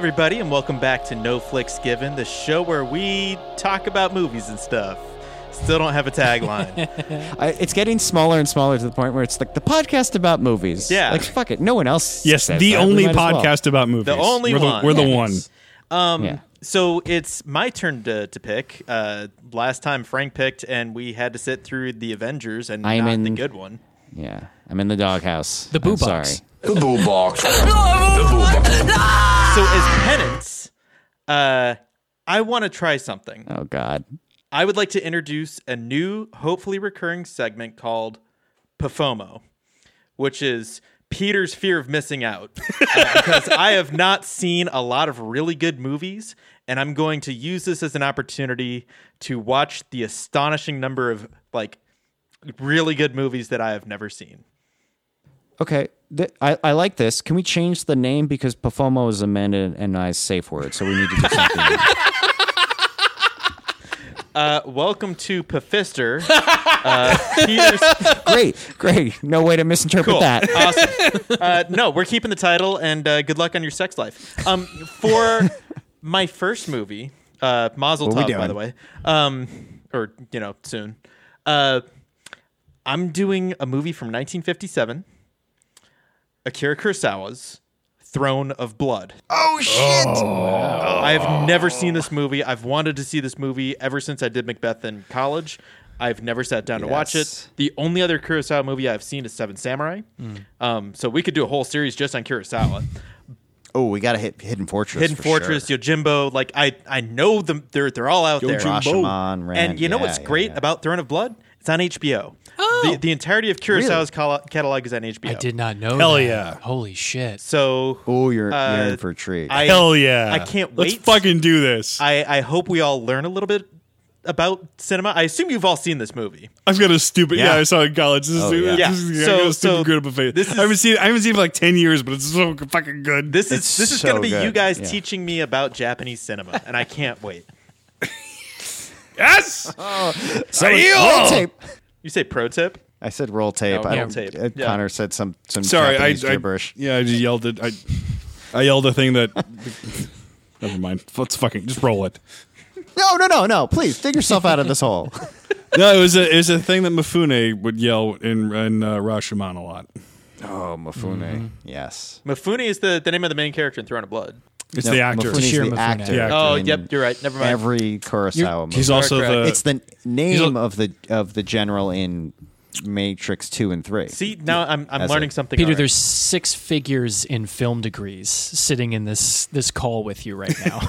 everybody, and welcome back to No Flicks Given, the show where we talk about movies and stuff. Still don't have a tagline. It's getting smaller and smaller to the point where it's like the podcast about movies. Yeah. Like, fuck it. No one else Yes, says the that. only We might as well. podcast about movies. The only one. We're the one. Yeah. So it's my turn to pick. Last time Frank picked, and we had to sit through the Avengers and I'm not in- the good one. Yeah. I'm in the doghouse. The boo I'm box. Sorry. The boo box. So as penance, I want to try something. Oh, God. I would like to introduce a new, hopefully recurring segment called PFOMO, which is Peter's fear of missing out. Because I have not seen a lot of really good movies, and I'm going to use this as an opportunity to watch the astonishing number of really good movies that I have never seen. Okay. I like this. Can we change the name? Because PFOMO is Amanda and I's safe word, so we need to do something. Welcome to Pfister. Peter's Great. No way to misinterpret that. Awesome. No, we're keeping the title, and good luck on your sex life. For my first movie, Mazel What we Tov, by doing? the way, or soon. I'm doing a movie from 1957, Akira Kurosawa's Throne of Blood. Oh, shit. I have never seen this movie. I've wanted to see this movie ever since I did Macbeth in college. I've never sat down to watch Yes. it. The only other Kurosawa movie I've seen is Seven Samurai. So we could do a whole series just on Kurosawa. Oh, we got to hit Hidden Fortress. Hidden for Fortress, sure. Yojimbo. I know them. They're all out there. Rashomon, Ran. And you know what's great about Throne of Blood? It's on HBO. The entirety of Kurosawa's catalog is on HBO. I did not know Hell that. yeah. Holy shit. So Oh, you're in for a treat. Hell yeah. I can't Let's wait. fucking do this. I hope we all learn a little bit about cinema. I assume you've all seen this movie. I've got a stupid. Yeah, I saw it in college. This is, yeah. this is, Yeah. I got a So stupid good of a face. this is- I haven't seen it for like 10 years, but it's so fucking good. This is so going to be good. you guys Yeah. teaching me about Japanese cinema, and I can't wait. yes. So Ayo! roll tape. You say pro tip? I said roll tape. Oh, I roll don't. tape. Yeah. Connor said some Sorry, Japanese I gibberish. yeah, I just yelled it. I yelled a thing that. Never mind. Let's fucking just roll it. No. Please dig yourself out of this hole. No, it was a thing that Mifune would yell in Rashomon a lot. Oh, Mifune. Yes. Mifune is the name of the main character in Throne of Blood. It's No, the actor. Mifune's Toshiro the Mifune. actor. Yeah. Oh, in yep, you're right. Never mind. Every Kurosawa movie. He's also Correct. the. It's the name of the general in Matrix 2 and 3. See, now I'm As learning a- something. Peter, already. there's 6 figures in film degrees sitting in this call with you right now.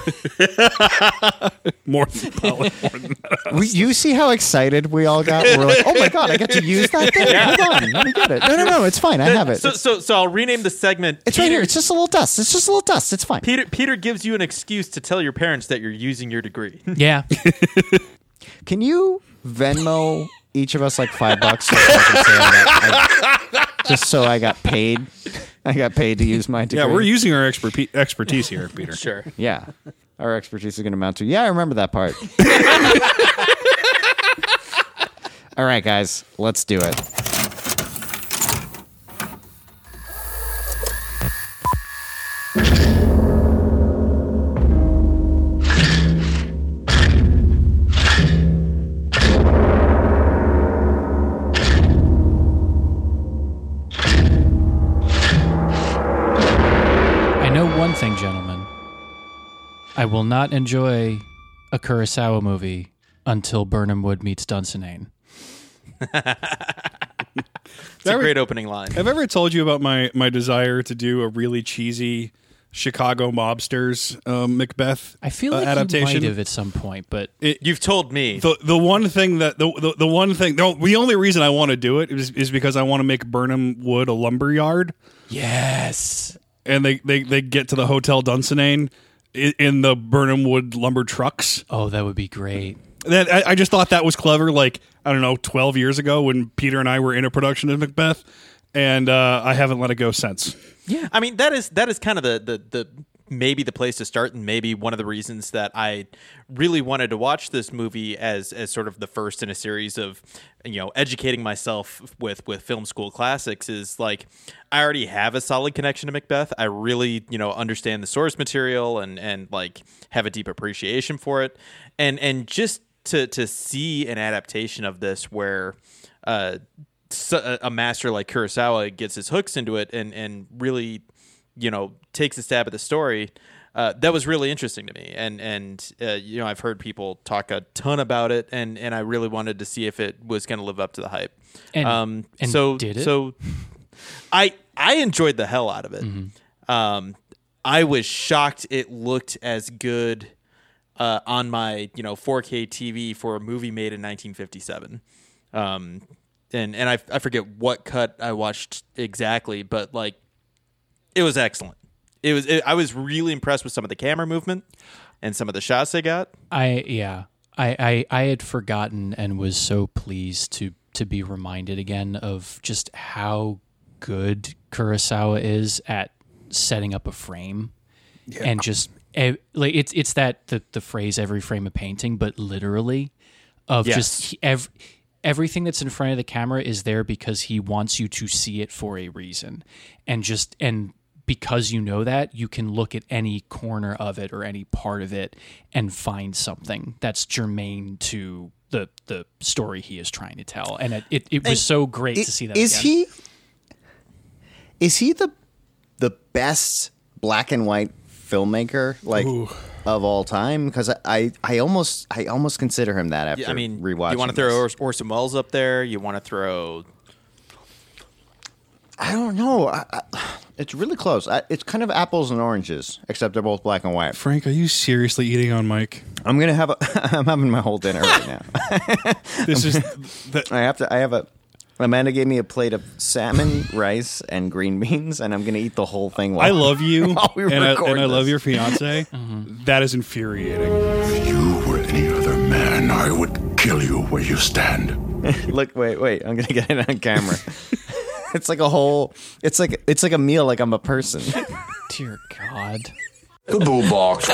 more than that. You see how excited we all got? We're like, oh my god, I get to use that thing. Hold on, let me get it. No, it's fine. I have it. So I'll rename the segment. It's right here. It's just a little dust. It's fine. Peter gives you an excuse to tell your parents that you're using your degree. Yeah. Can you Venmo each of us like $5 so I can say that just so I got paid? I got paid to use my degree. Yeah, we're using our expertise here, Peter. Sure. Yeah. Our expertise is going to amount to. Yeah, I remember that part. All right, guys, let's do it. I know one thing, gentlemen. I will not enjoy a Kurosawa movie until Burnham Wood meets Dunsinane. It's a great opening line. Have I ever told you about my desire to do a really cheesy Chicago mobsters Macbeth I feel like adaptation? you might have at some point, but You've told me. The one thing that the only reason I want to do it is because I want to make Burnham Wood a lumber yard, yes. and they get to the Hotel Dunsinane in the Burnham Wood lumber trucks. Oh, that would be great. That I just thought that was clever. Like, I don't know, 12 years ago when Peter and I were in a production of Macbeth, and I haven't let it go since. Yeah, I mean that is kind of the maybe the place to start, and maybe one of the reasons that I really wanted to watch this movie as sort of the first in a series of, educating myself with film school classics is like I already have a solid connection to Macbeth. I really, understand the source material and like have a deep appreciation for it, and just to see an adaptation of this where a master like Kurosawa gets his hooks into it and really takes a stab at the story, that was really interesting to me, and I've heard people talk a ton about it, and I really wanted to see if it was going to live up to the hype. And so did it? So I enjoyed the hell out of it. I was shocked it looked as good on my 4K TV for a movie made in 1957. And I forget what cut I watched exactly, but like it was excellent. I was really impressed with some of the camera movement and some of the shots they got. I had forgotten and was so pleased to be reminded again of just how good Kurosawa is at setting up a frame and just like it's that the phrase every frame a painting, but literally of just everything that's in front of the camera is there because he wants you to see it for a reason, and because that, you can look at any corner of it or any part of it and find something that's germane to the story he is trying to tell. And it was so great to see that. Is he the best black and white filmmaker of all time? Because I almost consider him that after rewatching. You want to throw Orson Welles up there? You want to throw? I don't know. It's really close. It's kind of apples and oranges, except they're both black and white. Frank, are you seriously eating on Mike? I'm having my whole dinner right now. Amanda gave me a plate of salmon, rice, and green beans, and I'm going to eat the whole thing. I love you, while we and record I love this. your fiance. That is infuriating. If you were any other man, I would kill you where you stand. Look, wait. I'm going to get it on camera. It's like a whole. It's like a meal. Like I'm a person. Dear God. The boo box.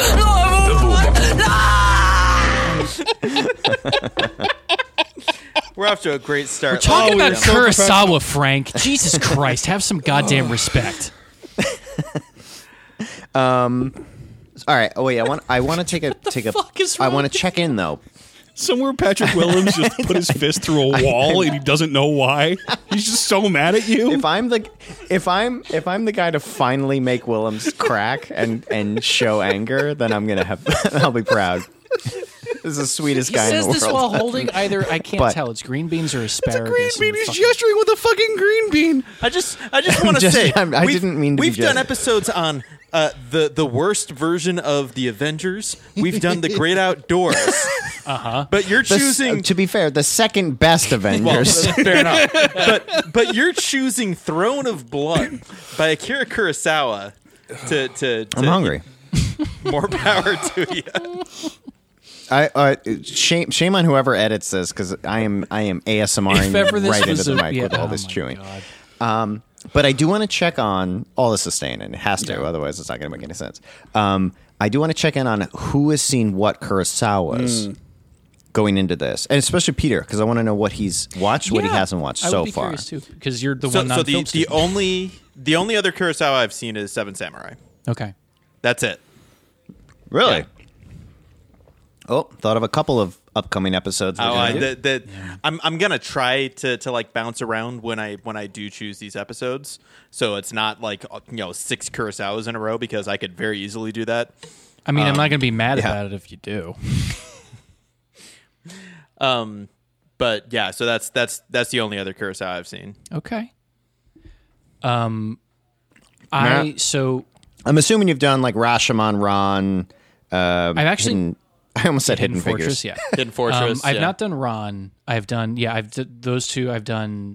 We're off to a great start. Talking about Kurosawa, Frank. Jesus Christ, have some goddamn respect. All right. Oh wait. I want to take a. fuck is I wrong want to check in though. Somewhere Patrick Willems just put his fist through a wall and he doesn't know why. He's just so mad at you. If I'm the guy to finally make Willems crack and show anger, then I'll be proud. This is the sweetest guy in the world. He says this while holding either, I can't tell, it's green beans or asparagus. It's a green bean. He's gesturing with a fucking green bean. I just want to say I didn't mean to. We've done episodes on the worst version of the Avengers. We've done the Great Outdoors. But you're choosing. To be fair, the second best Avengers. Well, fair enough. But you're choosing Throne of Blood by Akira Kurosawa. To I'm hungry. More power to you. Shame on whoever edits this because I am ASMRing right into the mic with all this chewing. But I do want to check on all this is staying in. It has to, otherwise it's not going to make any sense. I do want to check in on who has seen what Kurosawa's going into this, and especially Peter, because I want to know what he's watched, what he hasn't watched so far. Because you're the one. So the only other Kurosawa I've seen is Seven Samurai. Okay, that's it. Really? Yeah. Oh, thought of a couple of upcoming episodes. I'm gonna try to like bounce around when I do choose these episodes, so it's not like 6 Kurosawas in a row, because I could very easily do that. I mean, I'm not gonna be mad about it if you do. But yeah, so that's the only other Kurosawa I've seen. Okay. I'm assuming you've done like Rashomon, Ron. I've actually. I almost said Hidden Fortress, Figures. yeah. Hidden Fortress. I've not done Ron. I've done those two. I've done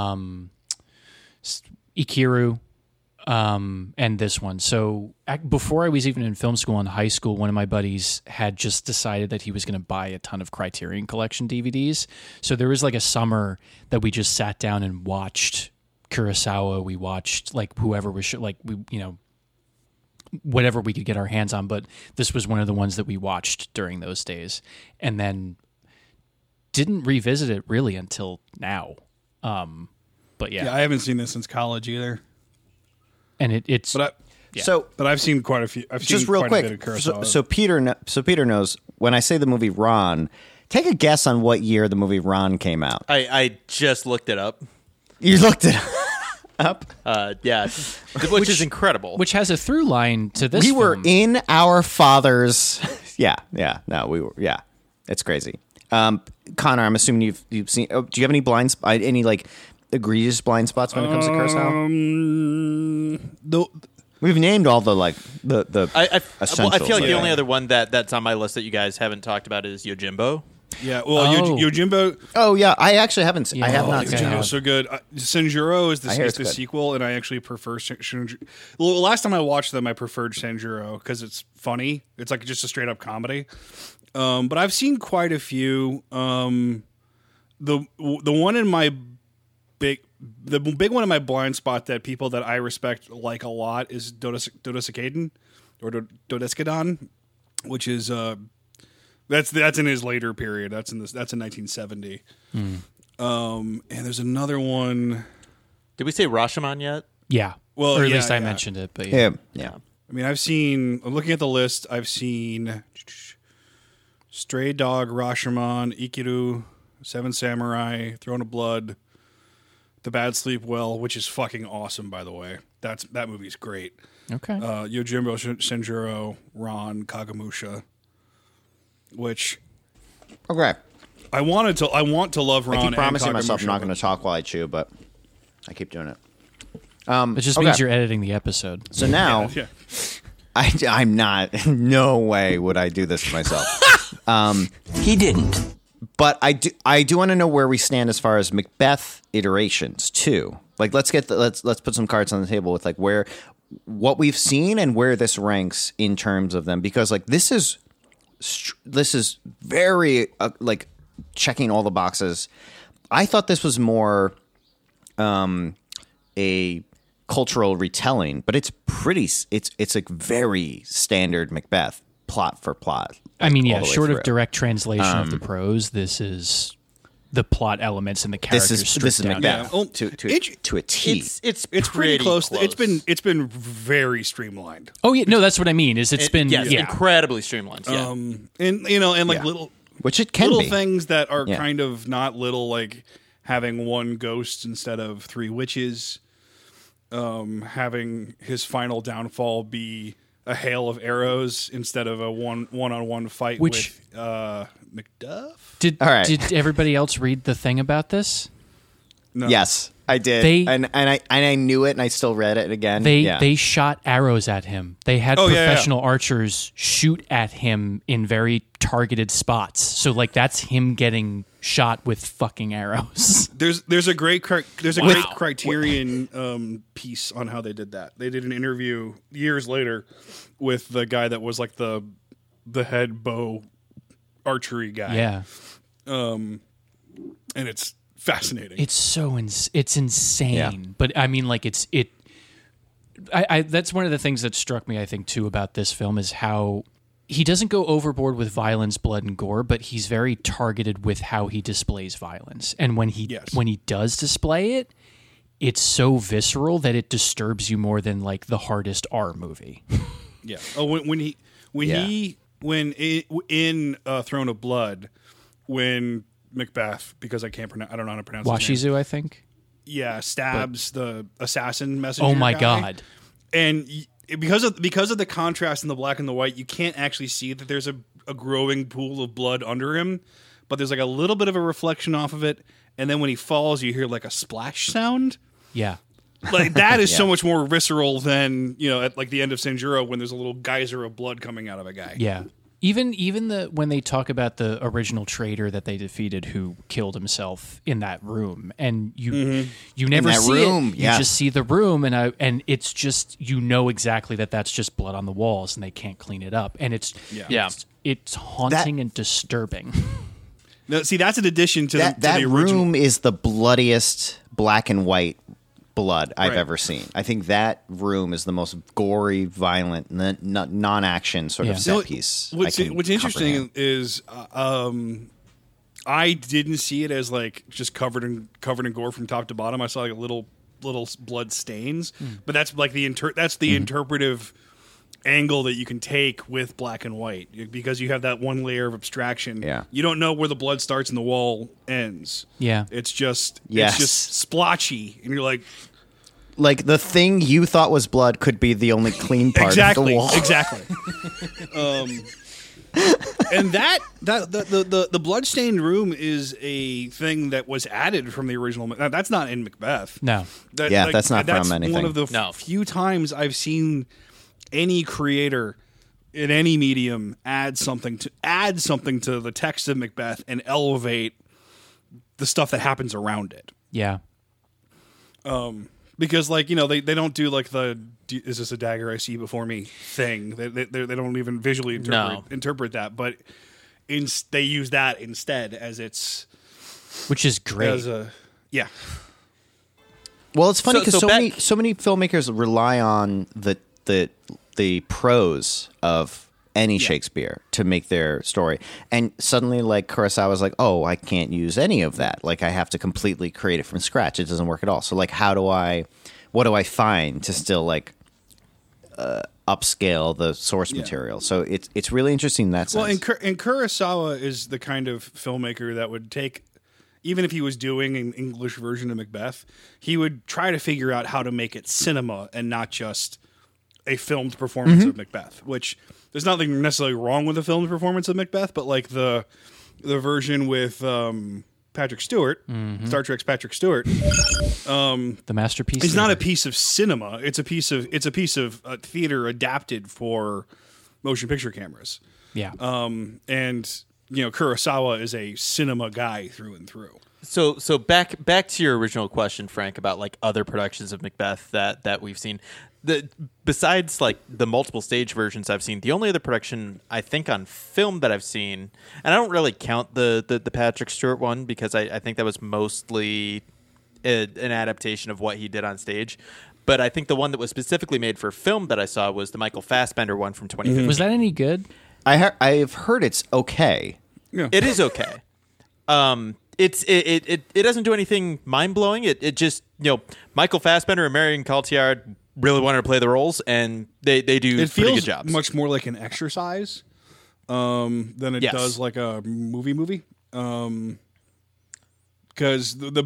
Ikiru, and this one. So before I was even in film school in high school, one of my buddies had just decided that he was going to buy a ton of Criterion Collection DVDs. So there was like a summer that we just sat down and watched Kurosawa. We watched like whoever was whatever we could get our hands on. But this was one of the ones that we watched during those days, and then didn't revisit it really until now. But I haven't seen this since college either. And it's but I've seen quite a few. I've just seen real quite quick. a bit of Kurosawa. So Peter knows when I say the movie Ron. Take a guess on what year the movie Ron came out. I just looked it up. You looked it up? Yeah, which is incredible. which has a through line to this. We were film. in our father's. We were. Yeah, it's crazy. Connor, I'm assuming you've seen. Oh, do you have any any like egregious blind spots when it comes to Kurosawa? We've named all the the essentials. I feel like the yeah. only other one that's on my list that you guys haven't talked about is Yojimbo. Yeah, well, Yojimbo. Oh yeah, I actually haven't. I have not seen Yojimbo it. is so good. Senjuro is the good. sequel, and I actually prefer Senjuro. Well, last time I watched them, I preferred Senjuro because it's funny. It's like just a straight up comedy. But I've seen quite a few. The one in my big one in my blind spot that people that I respect like a lot is Dodesicadon or Dodescadon, which is that's in his later period. That's in 1970. And there's another one. Did we say Rashomon yet? Yeah. Well, or at yeah, least I yeah. mentioned it, but Yeah. I mean, I'm looking at the list. I've seen Stray Dog, Rashomon, Ikiru, Seven Samurai, Throne of Blood, The Bad Sleep Well, which is fucking awesome, by the way. That movie's great. Okay. Yojimbo, Senjuro, Ron, Kagemusha, which Okay. I want to love Ron. I keep promising and myself I'm not Kagemusha, going to talk while I chew, but I keep doing it. It just means you're editing the episode. So now, Yeah. I'm not. No way would I do this to myself. He didn't. But I do want to know where we stand as far as Macbeth iterations too. Like let's put some cards on the table with like what we've seen and where this ranks in terms of them, because like this is very like checking all the boxes. I thought this was more a cultural retelling, but it's like very standard Macbeth plot for plot. I mean, yeah, all the way short of through. direct translation of the prose, this is the plot elements and the characters. This is stripped down. Macbeth Yeah. to a T. It's pretty close. It's been very streamlined. Oh yeah, no, that's what I mean. It's been incredibly streamlined. Yeah. And like Yeah. little Which it can little be. things that are Yeah. kind of not little, like having one ghost instead of three witches, having his final downfall be a hail of arrows instead of a one-on-one fight Which- with Macduff. Did All right. did everybody else read the thing about this? No. Yes, I did. They- and I knew it, and I still read it again. They shot arrows at him. They had Oh, yeah, yeah. professional archers shoot at him in very targeted spots. So like that's him getting shot with fucking arrows. There's a great Criterion piece on how they did that. They did an interview years later with the guy that was like the head bow archery guy. Yeah. And it's fascinating. It's so it's insane. Yeah. But I mean, like I that's one of the things that struck me, I think, too, about this film is how he doesn't go overboard with violence, blood, and gore, but he's very targeted with how he displays violence. And when he does display it, it's so visceral that it disturbs you more than like the hardest R movie. Yeah. Oh, when in Throne of Blood, when Macbeth, because I don't know how to pronounce his name. Washizu, I think. Yeah, stabs the assassin messenger. Oh my guy. god. And because of the contrast in the black and the white, you can't actually see that there's a growing pool of blood under him, but there's like a little bit of a reflection off of it, and then when he falls, you hear like a splash sound. Yeah. Like that is so much more visceral than, at like the end of Senjuro when there's a little geyser of blood coming out of a guy. Yeah. Even when they talk about the original traitor that they defeated who killed himself in that room, and you never that see room, it, yeah. you just see the room, and it's just exactly that's just blood on the walls, and they can't clean it up, and it's haunting and disturbing. No, see, that's an addition to that the original. room is the bloodiest black and white blood I've ever seen. I think that room is the most gory, violent, non-action sort of set piece. What's interesting is I didn't see it as like just covered in gore from top to bottom. I saw like little blood stains, but that's like the interpretive angle that you can take with black and white, because you have that one layer of abstraction. Yeah. You don't know where the blood starts and the wall ends. Yeah. It's just splotchy, and you're like the thing you thought was blood could be the only clean part of the wall. Exactly. And the bloodstained room is a thing that was added from the original. That's not in Macbeth. No. That's not from anything. One of the few times I've seen any creator in any medium add something to the text of Macbeth and elevate the stuff that happens around it. Yeah. Because they don't do like is this a dagger I see before me thing. They don't even visually interpret that, but they use that instead as its, which is great. Well, it's funny because so many filmmakers rely on the prose of any Shakespeare to make their story, and suddenly like Kurosawa's like, oh, I can't use any of that. Like I have to completely create it from scratch. It doesn't work at all. So like, what do I find to still like upscale the source material? So it's really interesting in that sense. Well, and Kurosawa is the kind of filmmaker that would take, even if he was doing an English version of Macbeth, he would try to figure out how to make it cinema and not just a filmed performance of Macbeth, which there's nothing necessarily wrong with the filmed performance of Macbeth, but like the version with Patrick Stewart, Star Trek's Patrick Stewart, the masterpiece. It's not a piece of cinema. It's a piece of theater adapted for motion picture cameras. Yeah. And Kurosawa is a cinema guy through and through. So back to your original question, Frank, about like other productions of Macbeth that we've seen. Besides like the multiple stage versions I've seen, the only other production I think on film that I've seen, and I don't really count the Patrick Stewart one because I think that was mostly an adaptation of what he did on stage. But I think the one that was specifically made for film that I saw was the Michael Fassbender one from 2015. Was that any good? I've heard it's okay. Yeah. It is okay. It doesn't do anything mind blowing. It just Michael Fassbender and Marion Cotillard really wanted to play the roles, and they do pretty good jobs. It feels much more like an exercise than it does like a movie. Because the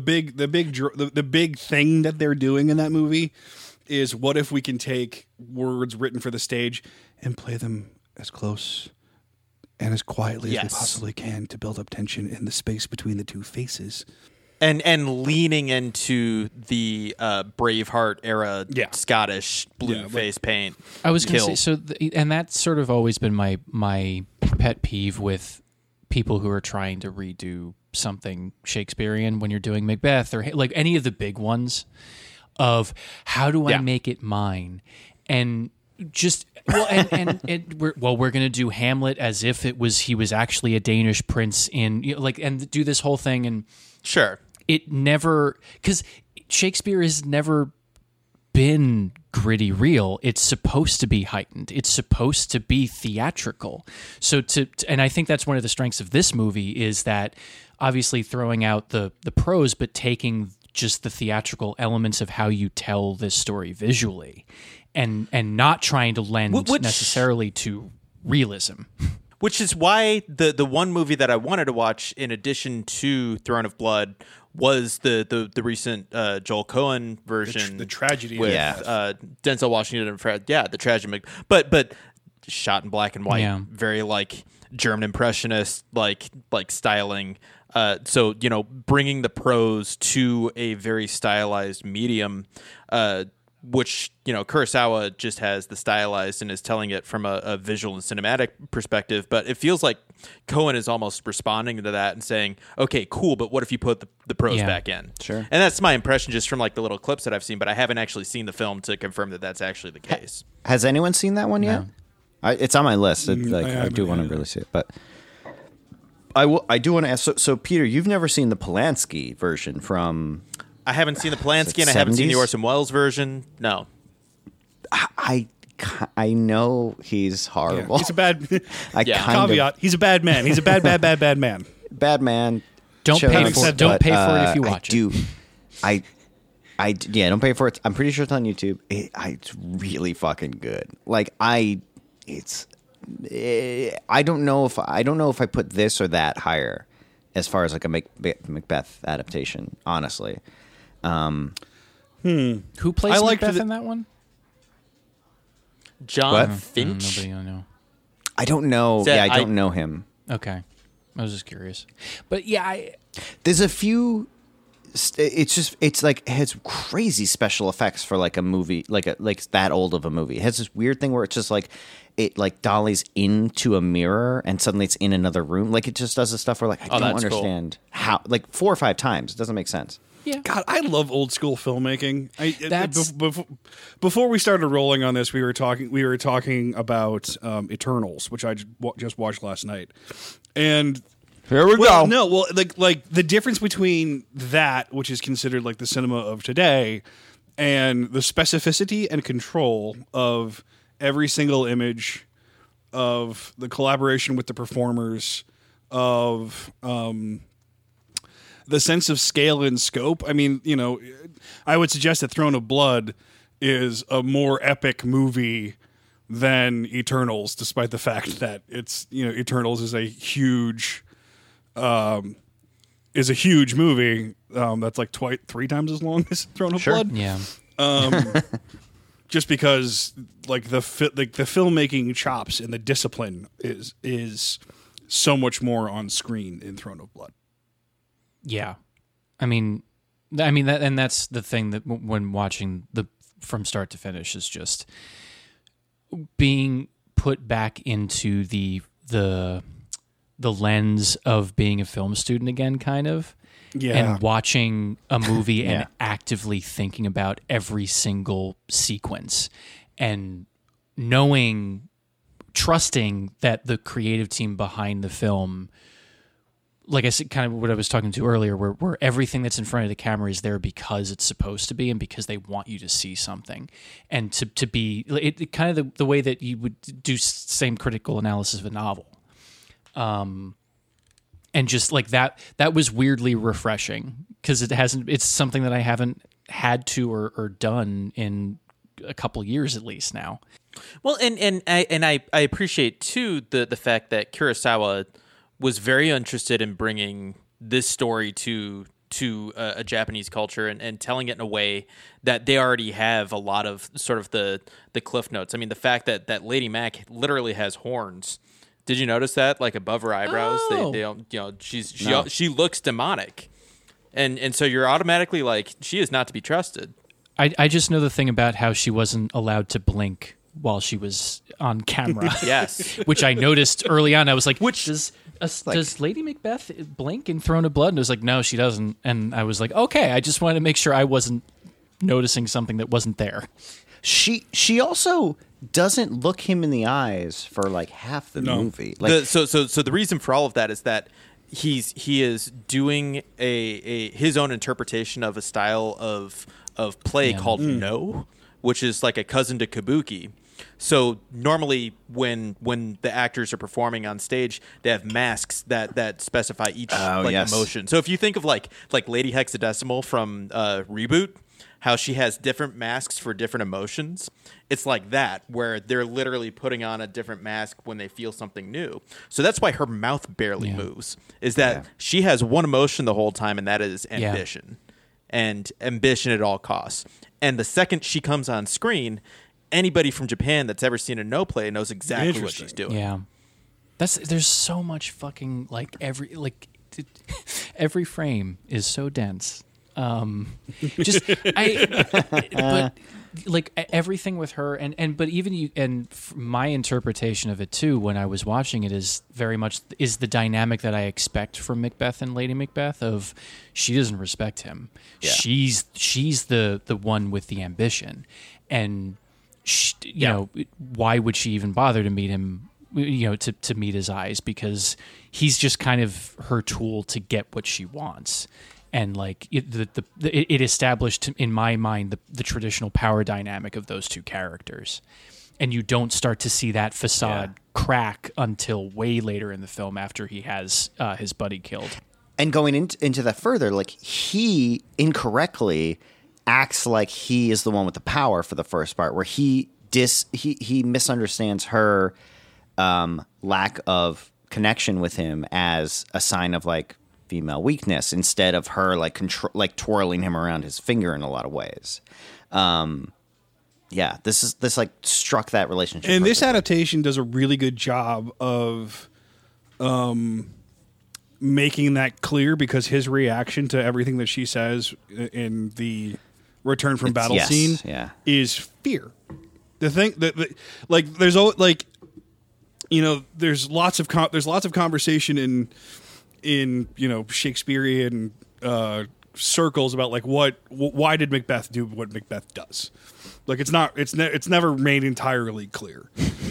big thing that they're doing in that movie is, what if we can take words written for the stage and play them as close and as quietly as we possibly can to build up tension in the space between the two faces. And leaning into the Braveheart era Scottish blue face paint. I was going to say, and that's sort of always been my pet peeve with people who are trying to redo something Shakespearean when you're doing Macbeth or like any of the big ones, of how do I make it mine? And just we're going to do Hamlet as if he was actually a Danish prince and do this whole thing, and sure. It never, because Shakespeare has never been gritty real. It's supposed to be heightened. It's supposed to be theatrical. So and I think that's one of the strengths of this movie, is that obviously throwing out the prose, but taking just the theatrical elements of how you tell this story visually, and not trying to lend necessarily to realism. Which is why the one movie that I wanted to watch in addition to Throne of Blood was the recent Joel Cohen version, the tragedy with Denzel Washington and the tragedy, but shot in black and white, very like German impressionist like styling. So bringing the prose to a very stylized medium, which Kurosawa just has the stylized and is telling it from a visual and cinematic perspective, but it feels like Cohen is almost responding to that and saying, okay, cool, but what if you put the prose back in? Sure. And that's my impression just from like the little clips that I've seen, but I haven't actually seen the film to confirm that that's actually the case. Has anyone seen that one yet? It's on my list. I do want to really see it, but I do want to ask. So Peter, you've never seen the Polanski version from I haven't seen the Polanski, and I 70s? haven't seen the Orson Welles version. No. I know he's horrible. He's a bad Caveat. He's a bad man. He's a bad man. Bad man. Don't Shows, pay for it. Don't but, pay for it if you watch it. Don't pay for it. I'm pretty sure it's on YouTube. It's really fucking good. Like I don't know if I put this or that higher as far as like a Macbeth adaptation. Honestly, Who plays Macbeth in that one? John What? Finch. Nobody I know. I don't know. That I don't know him. Okay, I was just curious, but yeah, There's a few. It's like it has crazy special effects for like a movie, like that old of a movie. It has this weird thing where it's just like it like dollies into a mirror and suddenly it's in another room. Like it just does this stuff where like I don't that's understand how, like 4 or 5 times. It doesn't make sense. yeah. God, I love old school filmmaking. Before we started rolling on this, we were talking about Eternals, which I just watched last night, and Here we go. no, well, like the difference between that, which is considered like the cinema of today, and the specificity and control of every single image, of the collaboration with the performers, of the sense of scale and scope. I mean, you know, I would suggest that Throne of Blood is a more epic movie than Eternals, despite the fact that it's, you know, Eternals is a huge movie that's like 3 times as long as Throne of Blood. Yeah. Just because like the filmmaking chops and the discipline is so much more on screen in Throne of Blood. Yeah, I mean that, and that's the thing that when watching the from start to finish is just being put back into the lens of being a film student again, kind of, and watching a movie and actively thinking about every single sequence and trusting that the creative team behind the film, like I said, kind of what I was talking to earlier, where everything that's in front of the camera is there because it's supposed to be and because they want you to see something. And to be it kind of the way that you would do same critical analysis of a novel. And just like that was weirdly refreshing because it's something that I haven't had to or done in a couple years at least now. Well, and I appreciate too the fact that Kurosawa was very interested in bringing this story to a Japanese culture and telling it in a way that they already have a lot of sort of the cliff notes. I mean, the fact that Lady Mac literally has horns. Did you notice that? Like above her eyebrows, they don't, you know, she looks demonic, and so you're automatically like, she is not to be trusted. I just know the thing about how she wasn't allowed to blink while she was on camera. Yes, which I noticed early on. I was like, does Lady Macbeth blink in Throne of Blood? And it was like, no, she doesn't. And I was like, okay, I just wanted to make sure I wasn't noticing something that wasn't there. She also doesn't look him in the eyes for like half the movie. Like, so the reason for all of that is that he is doing his own interpretation of a style of play called No, which is like a cousin to Kabuki. So normally when the actors are performing on stage, they have masks that specify each emotion. So if you think of like Lady Hexadecimal from Reboot, how she has different masks for different emotions, it's like that, where they're literally putting on a different mask when they feel something new. So that's why her mouth barely moves, is that she has one emotion the whole time, and that is ambition. And ambition at all costs. And the second she comes on screen, anybody from Japan that's ever seen a No play knows exactly what she's doing. Yeah. There's so much fucking every frame is so dense. But like everything with her but even you, and my interpretation of it too when I was watching it is very much is the dynamic that I expect from Macbeth and Lady Macbeth of she doesn't respect him. Yeah. She's the one with the ambition, and you know, why would she even bother to meet him? You know, to meet his eyes, because he's just kind of her tool to get what she wants. and like it established in my mind the traditional power dynamic of those two characters, and you don't start to see that facade crack until way later in the film after he has his buddy killed. And going into that further, like he incorrectly acts like he is the one with the power for the first part, where he misunderstands her lack of connection with him as a sign of like female weakness, instead of her like twirling him around his finger in a lot of ways. This like struck that relationship. And this adaptation does a really good job of making that clear, because his reaction to everything that she says in the return from battle scene is fear. The thing that like there's like, you know, there's lots of conversation in you know, Shakespearean circles about like why did Macbeth do what Macbeth does. Like it's never made entirely clear.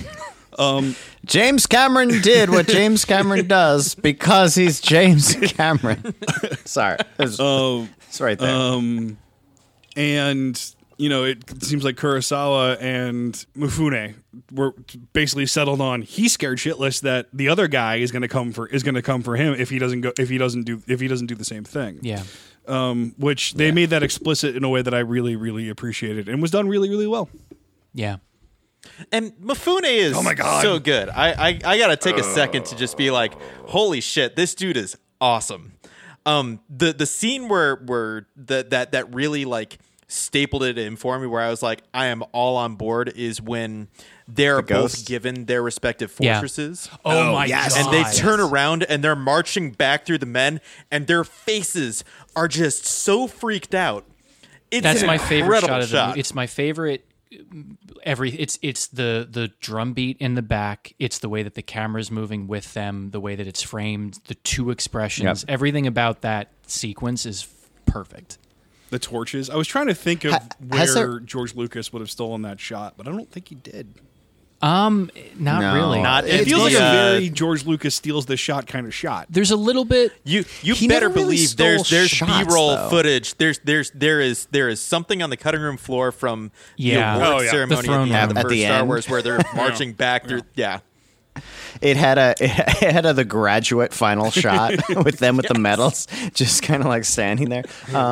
James Cameron did what James Cameron does because he's James Cameron. Sorry, it's right there. And you know, it seems like Kurosawa and Mifune were basically settled on he's scared shitless that the other guy is going to come for him if he doesn't do the same thing. Yeah. Which they made that explicit in a way that I really, really appreciated and was done really, really well. Yeah. And Mifune is so good. I got to take a second to just be like, holy shit, this dude is awesome. The scene where that really like stapled it in for me, where I was like, I am all on board, is when they're both given their respective fortresses. Yeah. Oh my god. And they turn around and they're marching back through the men, and their faces are just so freaked out. That's my favorite shot of the movie. It's my favorite. It's the drum beat in the back. It's the way that the camera's moving with them, the way that it's framed, the two expressions. Yep. Everything about that sequence is perfect. The torches. I was trying to think of where George Lucas would have stolen that shot, but I don't think he did. Not really. It feels like a very George Lucas steals the shot kind of shot. There's a little bit. You better believe there's B-roll footage. There is something on the cutting room floor from the award ceremony at the first Star Wars where they're marching back through. Yeah. It had the graduate final shot with them with the medals, just kind of like standing there.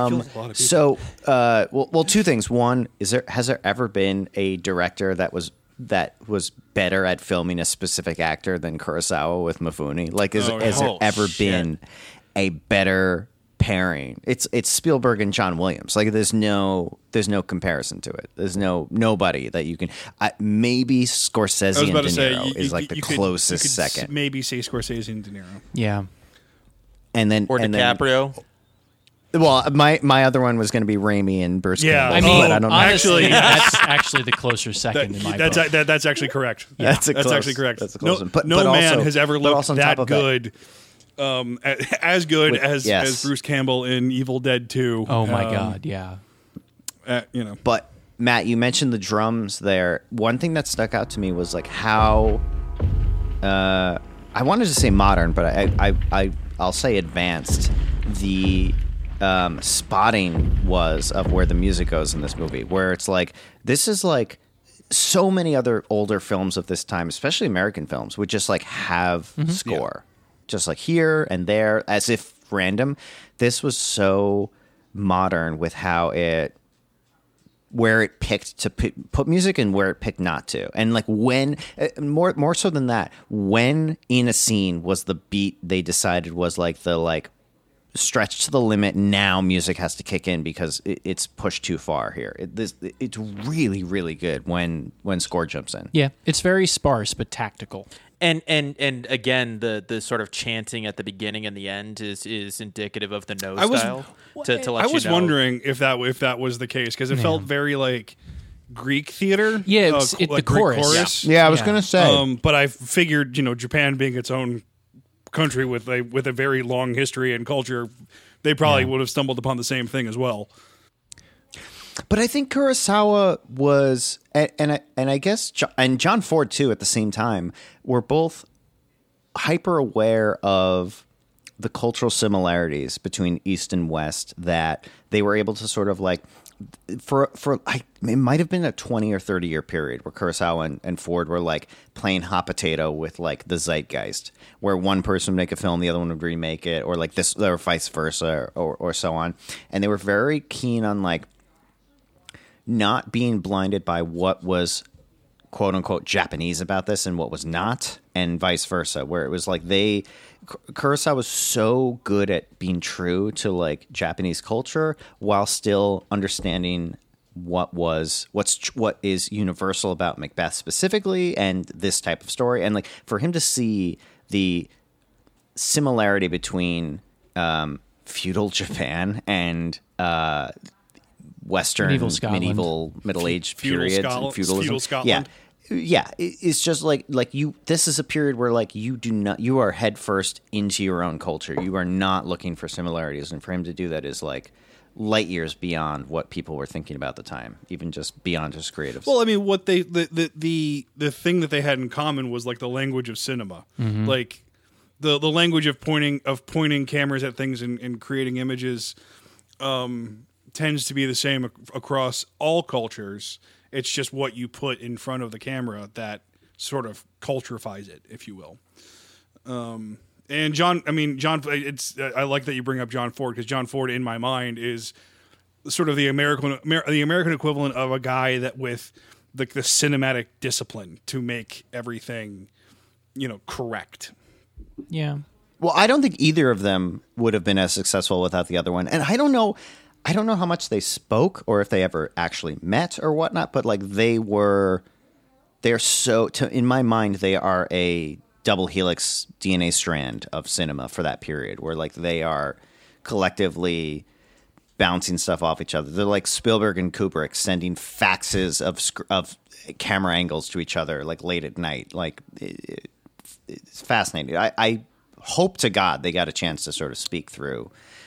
Two things. One, has there ever been a director that was better at filming a specific actor than Kurosawa with Mifune? Like, has there ever been a better pairing? It's Spielberg and John Williams. Like, there's no comparison to it. There's nobody that you can. Maybe Scorsese and De Niro is like the closest second. Maybe say Scorsese and De Niro. Yeah, and DiCaprio. Well, my other one was going to be Raimi and Bruce Campbell. I mean, but I don't know. Honestly, that's actually the closer second in my book. That's actually correct. Yeah. That's actually correct. That's a close one. But no man has ever looked that good. As good as Bruce Campbell in Evil Dead 2. Oh my god, yeah. You know. But Matt, you mentioned the drums there. One thing that stuck out to me was like how I wanted to say modern, but I'll say advanced. The spotting was of where the music goes in this movie, where it's like this is like so many other older films of this time, especially American films, would just like have score. Just like here and there, as if random. This was so modern with where it picked to put music and where it picked not to. And like when, more so than that, when in a scene was the beat they decided was like the like stretched to the limit, now music has to kick in because it's pushed too far here. It's really, really good when score jumps in. Yeah, it's very sparse but tactical. And again, the sort of chanting at the beginning and the end is indicative of the nose style. To let I was you know. wondering if that was the case, because it felt very like Greek theater. Yeah, it's like the chorus. Yeah, I was gonna say. But I figured, Japan being its own country with a very long history and culture, they probably would have stumbled upon the same thing as well. But I think Kurosawa was, and I guess John Ford too at the same time, were both hyper aware of the cultural similarities between East and West that they were able to sort of like it might have been a 20 or 30 year period where Kurosawa and Ford were like playing hot potato with like the zeitgeist, where one person would make a film, the other one would remake it, or like this, or vice versa, or so on. And they were very keen on like not being blinded by what was quote unquote Japanese about this and what was not, and vice versa, where it was like Kurosawa was so good at being true to like Japanese culture while still understanding what is universal about Macbeth specifically and this type of story. And like for him to see the similarity between feudal Japan and Western medieval Middle Age periods and feudalism. Feudal Scotland. Yeah, it's just like you. This is a period where like you are headfirst into your own culture. You are not looking for similarities, and for him to do that is like light years beyond what people were thinking about at the time, even just beyond his creatives. Well, I mean, what the thing that they had in common was like the language of cinema, like the language of pointing cameras at things and creating images tends to be the same across all cultures. It's just what you put in front of the camera that sort of culturifies it, if you will. And John, I like that you bring up John Ford, because John Ford, in my mind, is sort of the American equivalent of a guy that with the cinematic discipline to make everything, correct. Yeah. Well, I don't think either of them would have been as successful without the other one, and I don't know how much they spoke or if they ever actually met or whatnot, but like in my mind, they are a double helix DNA strand of cinema for that period, where like they are collectively bouncing stuff off each other. They're like Spielberg and Kubrick sending faxes of camera angles to each other like late at night. Like it's fascinating. I hope to God they got a chance to sort of speak through.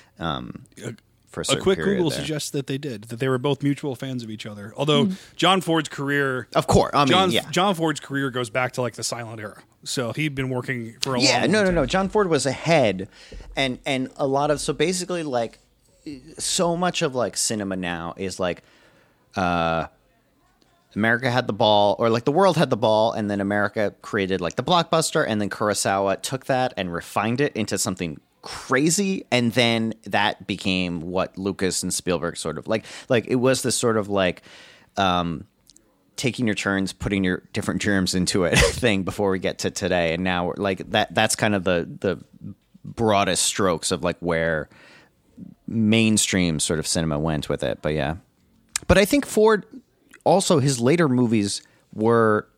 A quick Google suggests that they were both mutual fans of each other. Although John Ford's career, of course, John Ford's career goes back to like the silent era. So he'd been working for a long time. No. John Ford was ahead, and a lot of basically like so much of like cinema now is like America had the ball, or like the world had the ball, and then America created like the blockbuster, and then Kurosawa took that and refined it into something crazy, and then that became what Lucas and Spielberg sort of like it was this sort of like taking your turns, putting your different germs into it thing before we get to today. And now we're like that's kind of the broadest strokes of like where mainstream sort of cinema went with it. But I think Ford also, his later movies were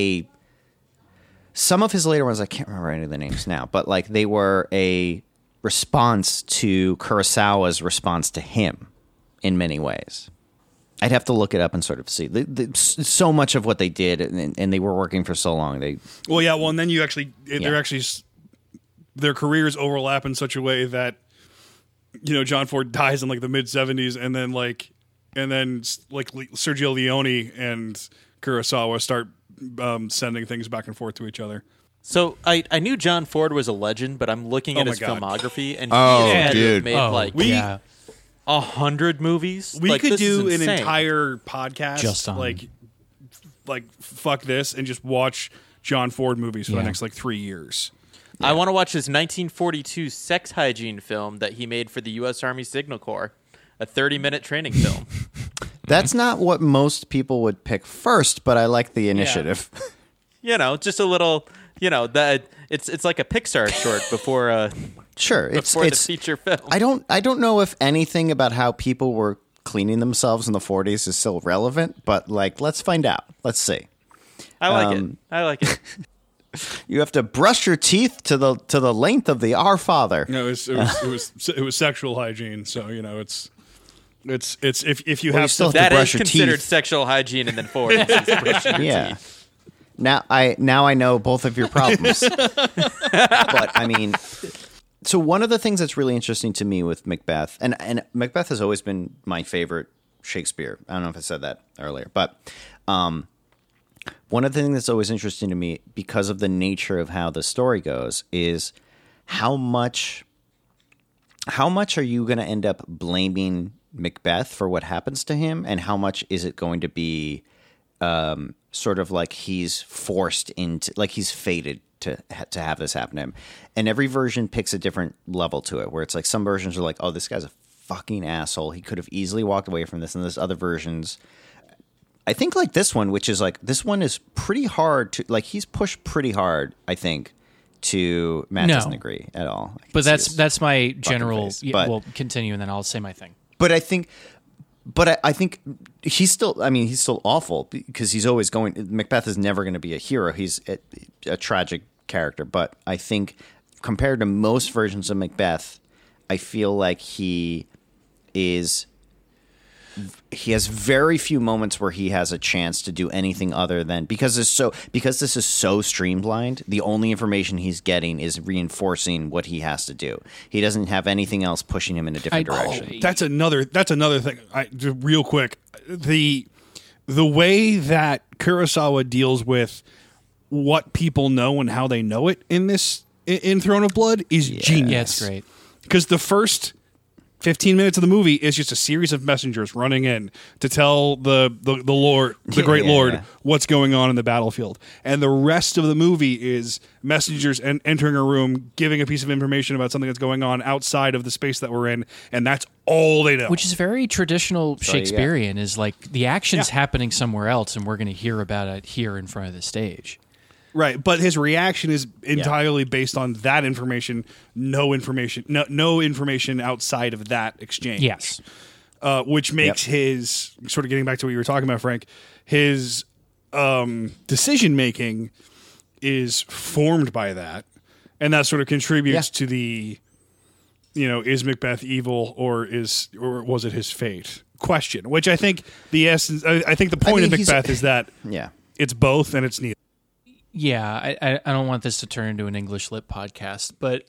some of his later ones, I can't remember any of the names now, but like they were a response to Kurosawa's response to him in many ways. I'd have to look it up and sort of see. So much of what they did, and they were working for so long. And then you actually, their careers overlap in such a way that, John Ford dies in like the mid 70s, and then Sergio Leone and Kurosawa start sending things back and forth to each other. So I knew John Ford was a legend, but I'm looking at his filmography, and dude, made 100 movies. We could do an insane. entire podcast just on like fuck this and just watch John Ford movies for the next like 3 years. Yeah. I want to watch his 1942 sex hygiene film that he made for the U.S. Army Signal Corps, a 30-minute training film. That's not what most people would pick first, but I like the initiative. Just a little. That it's like a Pixar short before sure it's the feature film. I don't know if anything about how people were cleaning themselves in the 40s is still relevant, but like let's find out. Let's see. I like it. You have to brush your teeth to the length of the Our Father. No, it was sexual hygiene. So it's if you have still have that to brush is your considered teeth. Sexual hygiene, and then Ford is brushing your teeth. Now I know both of your problems. But I mean, so one of the things that's really interesting to me with Macbeth, and Macbeth has always been my favorite Shakespeare. I don't know if I said that earlier, but one of the things that's always interesting to me because of the nature of how the story goes is how much how much are you going to end up blaming Macbeth for what happens to him, and how much is it going to be sort of like he's forced into, like he's fated to have this happen to him? And every version picks a different level to it, where it's like some versions are like, oh, this guy's a fucking asshole, he could have easily walked away from this, and there's other versions, I think, like this one, which is like, this one is pretty hard to, like, he's pushed pretty hard, I think, to Matt doesn't agree at all. But that's my general, well, continue and then I'll say my thing. But I think he's still, I mean, he's still awful because he's always going, Macbeth is never going to be a hero. He's a tragic character. But I think compared to most versions of Macbeth, I feel like he has very few moments where he has a chance to do anything other than, because this is so streamlined, the only information he's getting is reinforcing what he has to do. He doesn't have anything else pushing him in a different direction. That's another thing. Real quick, the way that Kurosawa deals with what people know and how they know it in Throne of Blood is genius. Yeah, it's great. Because the first 15 minutes of the movie is just a series of messengers running in to tell the Lord, the Great Lord, what's going on in the battlefield. And the rest of the movie is messengers entering a room, giving a piece of information about something that's going on outside of the space that we're in, and that's all they know. Which is very traditional Shakespearean, is like the action's happening somewhere else, and we're going to hear about it here in front of the stage. Right, but his reaction is entirely based on that information. No information outside of that exchange. Yes, which makes his, sort of getting back to what you were talking about, Frank, his decision making is formed by that, and that sort of contributes to the, is Macbeth evil or was it his fate question? Which I think the essence, I think the point of Macbeth is that it's both and it's neither. Yeah, I don't want this to turn into an English Lit podcast, but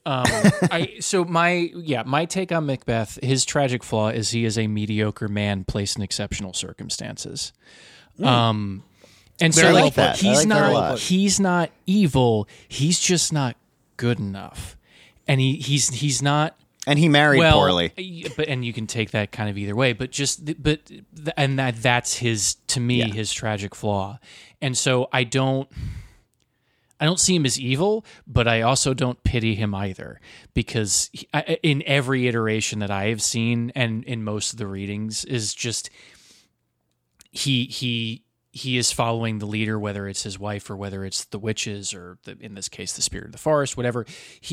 my take on Macbeth, his tragic flaw is he is a mediocre man placed in exceptional circumstances. And so like he's not evil, he's just not good enough. And he's not, and he married poorly. And you can take that kind of either way, that's his, to me, his tragic flaw. And so I don't see him as evil, but I also don't pity him either, because in every iteration that I have seen and in most of the readings is just he is following the leader, whether it's his wife or whether it's the witches or in this case the spirit of the forest, whatever.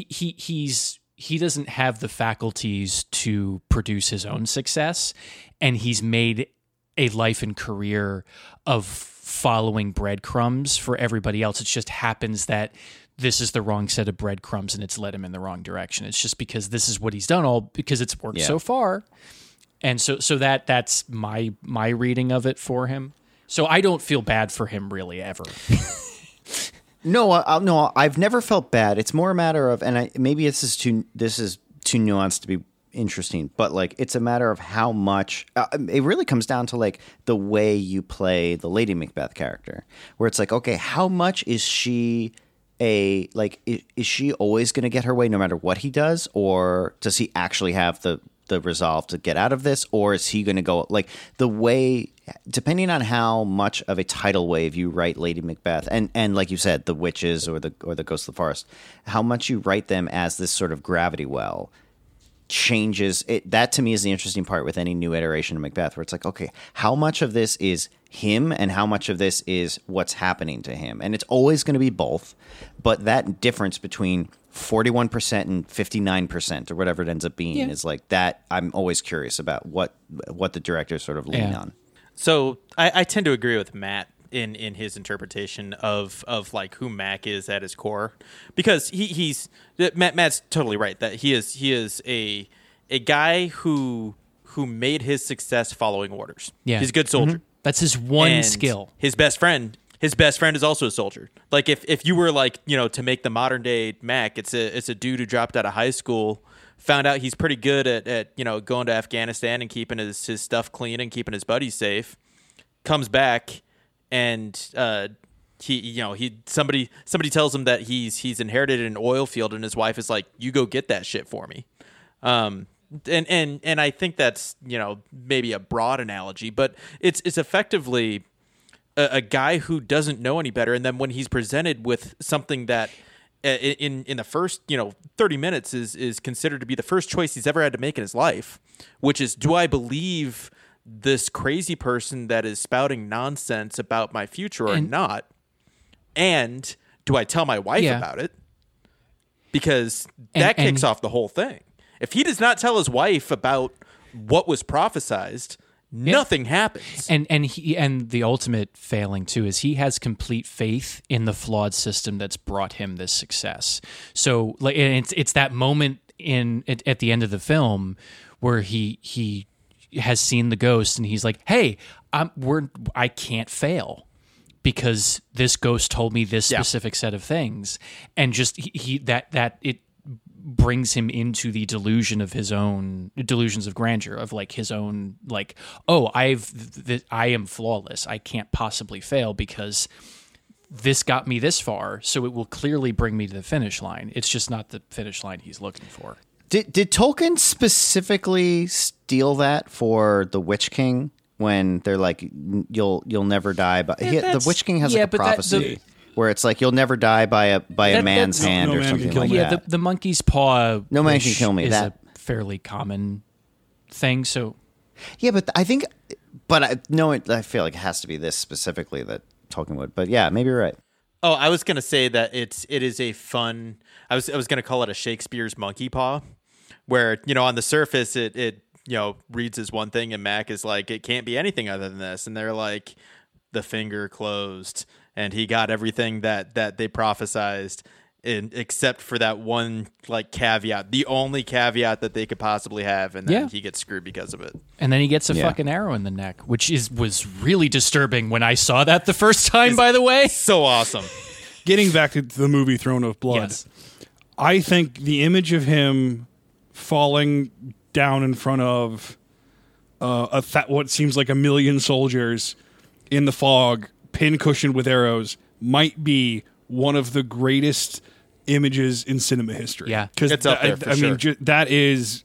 He doesn't have the faculties to produce his own success, and he's made a life and career of following breadcrumbs for everybody else. It just happens that this is the wrong set of breadcrumbs and it's led him in the wrong direction. It's just because this is what he's done, all because it's worked so far. And so that's my reading of it for him. So I don't feel bad for him really ever. No, I've never felt bad. It's more a matter of, and maybe this is too nuanced to be interesting, but like it's a matter of how much it really comes down to like the way you play the Lady Macbeth character, where it's like, okay, how much is she is she always going to get her way no matter what he does, or does he actually have the resolve to get out of this, or is he going to go like the way, depending on how much of a tidal wave you write Lady Macbeth and like you said, the witches or the Ghost of the Forest, how much you write them as this sort of gravity well changes it. That to me is the interesting part with any new iteration of Macbeth, where it's like, okay, how much of this is him and how much of this is what's happening to him? And it's always going to be both, but that difference between 41% and 59% or whatever it ends up being is like that. I'm always curious about what the directors sort of lean on. So I tend to agree with Matt in his interpretation of like who Mac is at his core, because Matt's totally right that he is a guy who made his success following orders. Yeah, he's a good soldier. Mm-hmm. That's his one skill. His best friend is also a soldier. Like if you were like, to make the modern day Mac, it's a dude who dropped out of high school, found out he's pretty good at going to Afghanistan and keeping his stuff clean and keeping his buddies safe, comes back. And somebody tells him that he's inherited an oil field, and his wife is like, "You go get that shit for me." and I think that's, maybe a broad analogy, but it's effectively a guy who doesn't know any better, and then when he's presented with something that in the first 30 minutes is considered to be the first choice he's ever had to make in his life, which is, do I believe this crazy person that is spouting nonsense about my future or not? And do I tell my wife about it? Because that kicks off the whole thing. If he does not tell his wife about what was prophesized, nothing happens. And the ultimate failing too is he has complete faith in the flawed system that's brought him this success. So like it's that moment at the end of the film where he has seen the ghost and he's like, "Hey, I can't fail because this ghost told me this specific set of things," and just it brings him into the delusions of grandeur, of like his own, like, oh, I am flawless. I can't possibly fail because this got me this far, so it will clearly bring me to the finish line. It's just not the finish line he's looking for. Did Tolkien specifically steal that for the Witch King when they're like, you'll never die? But the Witch King has like a prophecy where it's like, you'll never die by a man's hand or something like that. Yeah, the monkey's paw. No man can kill me. Is that a fairly common thing. So yeah, but I think, I feel like it has to be this specifically that Tolkien would. But yeah, maybe you're right. Oh, I was gonna say that it is a fun. I was gonna call it a Shakespeare's monkey paw, where on the surface it reads as one thing, and Mac is like, it can't be anything other than this, and they're like, the finger closed, and he got everything that they prophesized, except for that one like caveat, the only caveat that they could possibly have, and then he gets screwed because of it. And then he gets a fucking arrow in the neck, which was really disturbing when I saw that the first time. By the way, so awesome. Getting back to the movie Throne of Blood, I think the image of him falling down in front of what seems like 1 million soldiers in the fog, pincushioned with arrows, might be one of the greatest images in cinema history. Yeah, because it's up there for sure. That is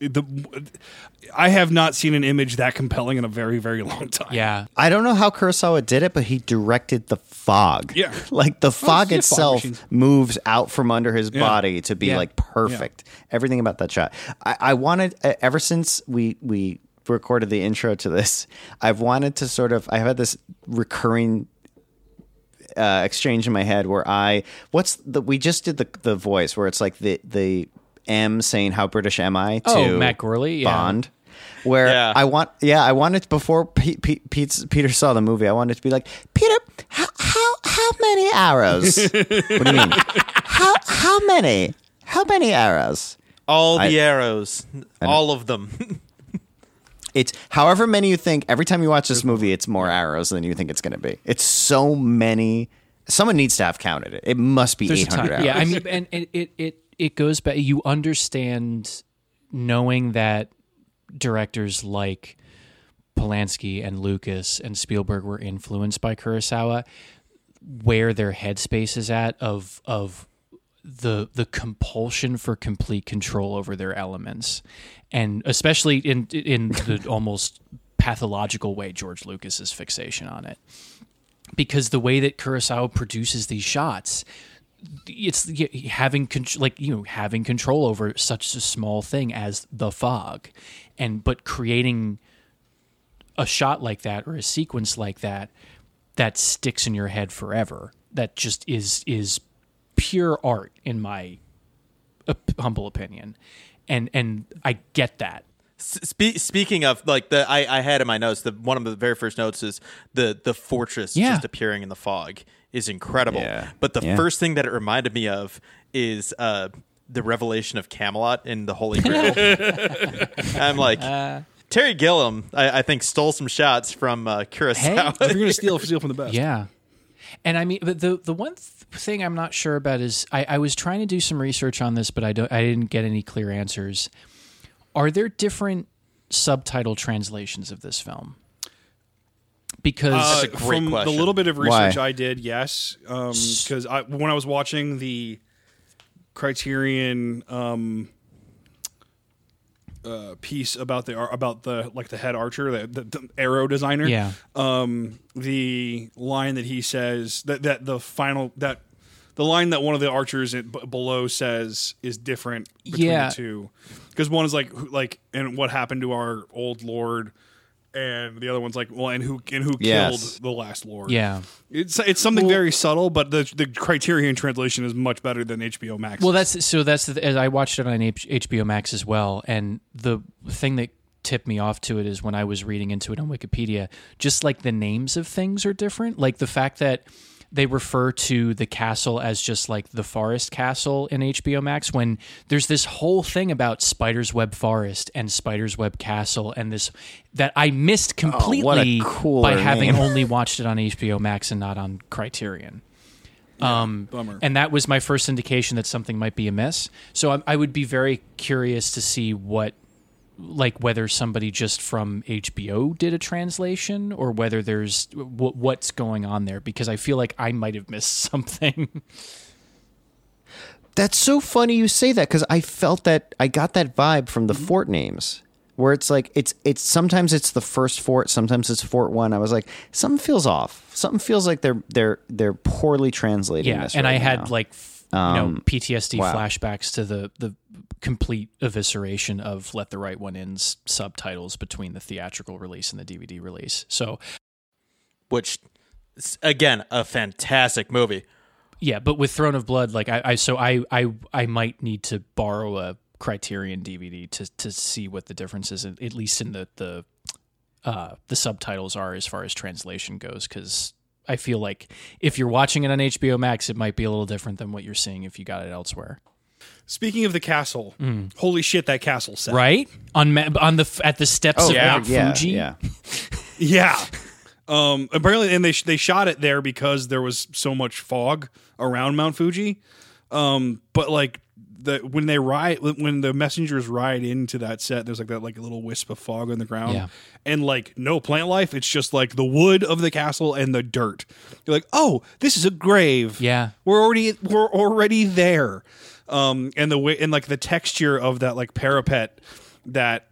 I have not seen an image that compelling in a very, very long time. Yeah. I don't know how Kurosawa did it, but he directed the fog. Yeah. Like the fog fog itself machines. moves out from under his body to be like perfect. Everything about that shot. I wanted, ever since we recorded the intro to this, I've wanted to I had this recurring exchange in my head where we just did the voice where it's like the M saying "How British am I?" to Matt Gorley, Bond. Where I wanted, before Peter saw the movie, I wanted to be like, Peter, how many arrows? What do you mean? How many arrows? All the arrows, all of them. It's however many you think. Every time you watch this movie, it's more arrows than you think it's going to be. It's so many. Someone needs to have counted it. It must be 800 arrows. Yeah, I mean, and it goes back. You understand knowing that directors like Polanski and Lucas and Spielberg were influenced by Kurosawa, where their headspace is at of the compulsion for complete control over their elements, and especially in the almost pathological way George Lucas's fixation on it, because the way that Kurosawa produces these shots, it's having control over such a small thing as the fog, but creating a shot like that or a sequence like that sticks in your head forever. That just is pure art, in my humble opinion, and I get that. Speaking of, like, I had in my notes, one of the very first notes is the fortress just appearing in the fog is incredible. Yeah. But the first thing that it reminded me of is the revelation of Camelot in the Holy Grail. I'm like, Terry Gilliam, I think, stole some shots from Kurosawa. Hey, if you're going to steal from the best. Yeah. And I mean, but the one thing I'm not sure about is I was trying to do some research on this, but I didn't get any clear answers. Are there different subtitle translations of this film? Because that's a great from question. The little bit of research Why? I did, yes, because when I was watching the Criterion piece about the head archer, the arrow designer. Yeah. The line that he says the line that one of the archers below says is different between the two, because one is like, and what happened to our old lord, and the other one's like, well, and who killed the last lord. Yeah, it's something very subtle, but the Criterion translation is much better than HBO Max. Well, I watched it on HBO Max as well, and the thing that tipped me off to it is when I was reading into it on Wikipedia, just like the names of things are different, like the fact that they refer to the castle as just like the Forest Castle in HBO Max, when there's this whole thing about Spider's Web Forest and Spider's Web Castle, and this that I missed completely by having only watched it on HBO Max and not on Criterion. Bummer. And that was my first indication that something might be amiss. So I would be very curious to see whether somebody just from HBO did a translation, or whether there's what's going on there, because I feel like I might have missed something. That's so funny you say that, because I felt that I got that vibe from the fort names, where it's like it's sometimes it's the first fort, sometimes it's Fort 1. I was like, something feels off. Something feels like they're poorly translating this. And right I now. had PTSD flashbacks to the complete evisceration of Let the Right One In's subtitles between the theatrical release and the DVD release. So, which again, a fantastic movie. Yeah, but with Throne of Blood, like I might need to borrow a Criterion DVD to see what the difference is, at least in the subtitles are as far as translation goes, because I feel like if you're watching it on HBO Max, it might be a little different than what you're seeing if you got it elsewhere. Speaking of the castle, holy shit, that castle set, right at the steps of Mount Fuji. Yeah. Apparently, and they shot it there because there was so much fog around Mount Fuji. But like when the messengers ride into that set, there's like that like a little wisp of fog on the ground, and like no plant life. It's just like the wood of the castle and the dirt. You're like, oh, this is a grave. Yeah, we're already there. And the way and like the texture of that like parapet that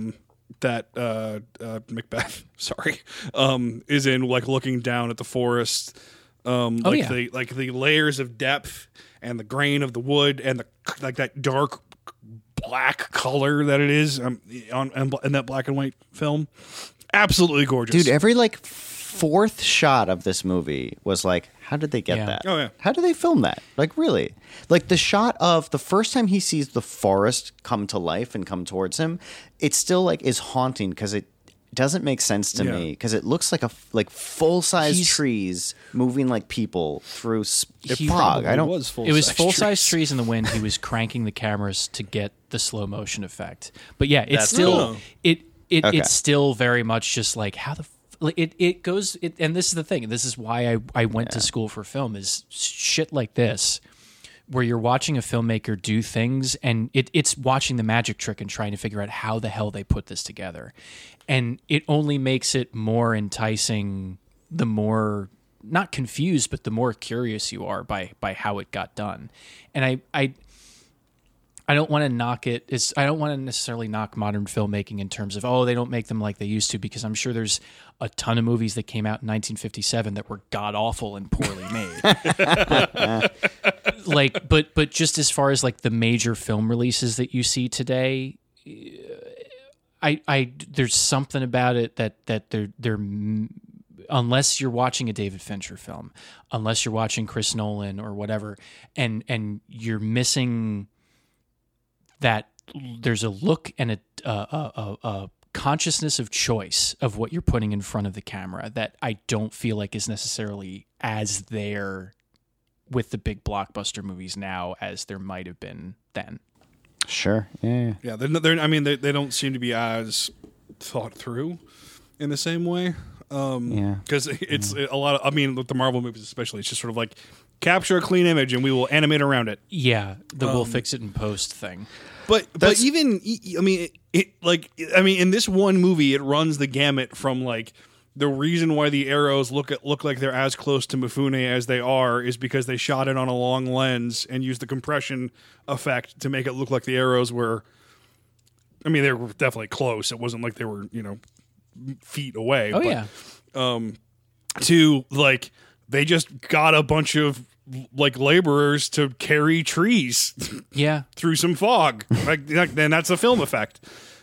Macbeth, is in, like looking down at the forest, the layers of depth and the grain of the wood and like that dark black color that it is in that black and white film, absolutely gorgeous, dude. Every like fourth shot of this movie was like, how did they get that? Oh yeah, how did they film that? Like really, like the shot of the first time he sees the forest come to life and come towards him, it still like is haunting because it doesn't make sense to me, because it looks like full size trees moving like people through fog. It was full size trees in the wind. He was cranking the cameras to get the slow motion effect. But yeah, it's it's still very much just like how the. It goes, and this is the thing. This is why I went to school for film, is shit like this, where you're watching a filmmaker do things, and it's watching the magic trick and trying to figure out how the hell they put this together. And it only makes it more enticing the more, not confused, but the more curious you are by how it got done. And I don't want to knock it. I don't want to necessarily knock modern filmmaking in terms of, they don't make them like they used to, because I'm sure there's a ton of movies that came out in 1957 that were god awful and poorly made. but just as far as like the major film releases that you see today, there's something about it that they're unless you're watching a David Fincher film, unless you're watching Chris Nolan or whatever, and you're missing that there's a look and a consciousness of choice of what you're putting in front of the camera that I don't feel like is necessarily as there with the big blockbuster movies now as there might have been then. Sure. Yeah. Yeah. They don't seem to be as thought through in the same way. Because it's a lot of, with the Marvel movies especially, it's just sort of like capture a clean image and we will animate around it. Yeah, we'll fix it in post thing. But even in this one movie, it runs the gamut from like the reason why the arrows look like they're as close to Mifune as they are is because they shot it on a long lens and used the compression effect to make it look like the arrows were I mean, they were definitely close. It wasn't like they were, feet away. Oh, but, yeah. To like, they just got a bunch of like laborers to carry trees Yeah. through some fog. Then that's a film effect.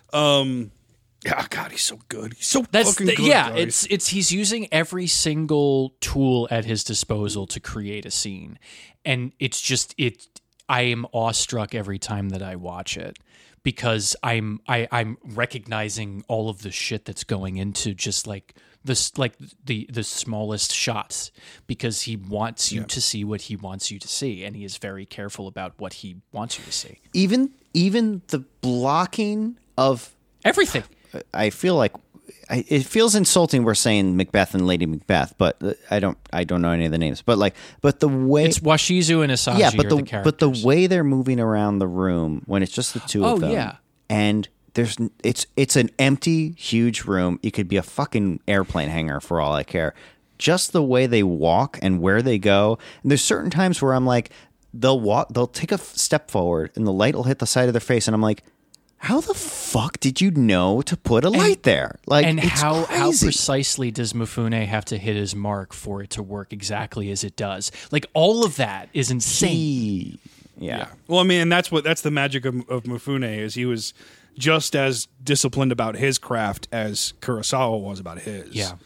Yeah, God, he's so good. He's so fucking good. Yeah, guys. it's he's using every single tool at his disposal to create a scene. And it's just I am awestruck every time that I watch it because I'm recognizing all of the shit that's going into just like this, like the smallest shots, because he wants you to see what he wants you to see, and he is very careful about what he wants you to see. Even the blocking of Everything. I feel like it feels insulting. We're saying Macbeth and Lady Macbeth, but I don't know any of the names. But the way It's Washizu and Asaji are the characters. but the way they're moving around the room when it's just the two of them. yeah. And it's an empty, huge room. It could be a fucking airplane hangar for all I care. Just the way they walk and where they go. And there's certain times where I'm like, they'll take a step forward and the light will hit the side of their face, and I'm like, how the fuck did you know to put a light there? Like, and it's how crazy. precisely does Mifune have to hit his mark for it to work exactly as it does? Like, all of that is insane. Yeah. Well, I mean, and that's the magic of Mifune is he was just as disciplined about his craft as Kurosawa was about his. Yeah.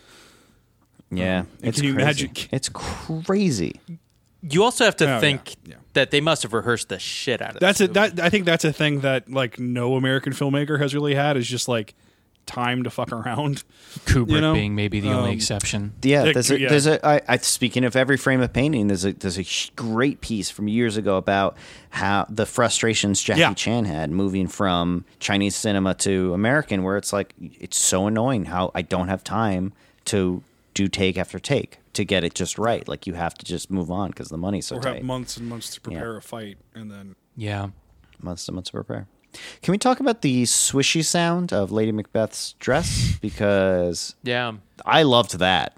Yeah. It's can you crazy. imagine? It's crazy. You also have to Oh, think yeah. that they must have rehearsed the shit out of That's this it. I think that's a thing that like no American filmmaker has really had, is just like time to fuck around. Kubrick being maybe the only exception. Yeah, Yeah, there's a speaking of every frame of painting, there's a great piece from years ago about how the frustrations Jackie Chan had moving from Chinese cinema to American, where it's like, it's so annoying how I don't have time to do take after take to get it just right. Like, you have to just move on because the money's so Or tight. have months and months to prepare a fight, and then Yeah. Months to prepare. Can we talk about the swishy sound of Lady Macbeth's dress? Because Yeah. I loved that.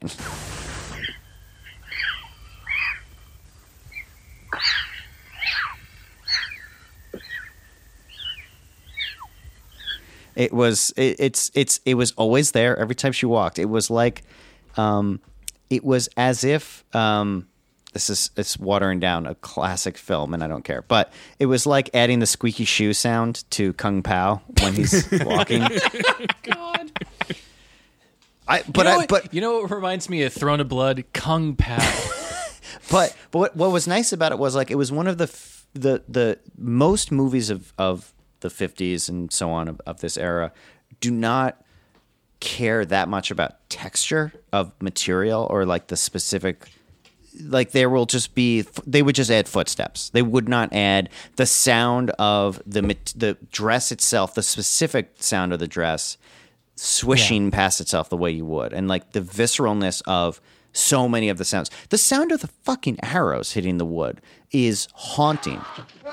It was it was always there every time she walked. It was like it was as if it's watering down a classic film, and I don't care. But it was like adding the squeaky shoe sound to Kung Pao when he's walking. God. But you know what reminds me of Throne of Blood? Kung Pao. But what was nice about it was, like, it was one of the most movies of the 50s and so on of this era do not care that much about texture of material or like the specific, like, they would just add footsteps. They would not add the sound of the dress itself, the specific sound of the dress swishing past itself the way you would, and like the visceralness of so many of the sounds. The sound of the fucking arrows hitting the wood is haunting.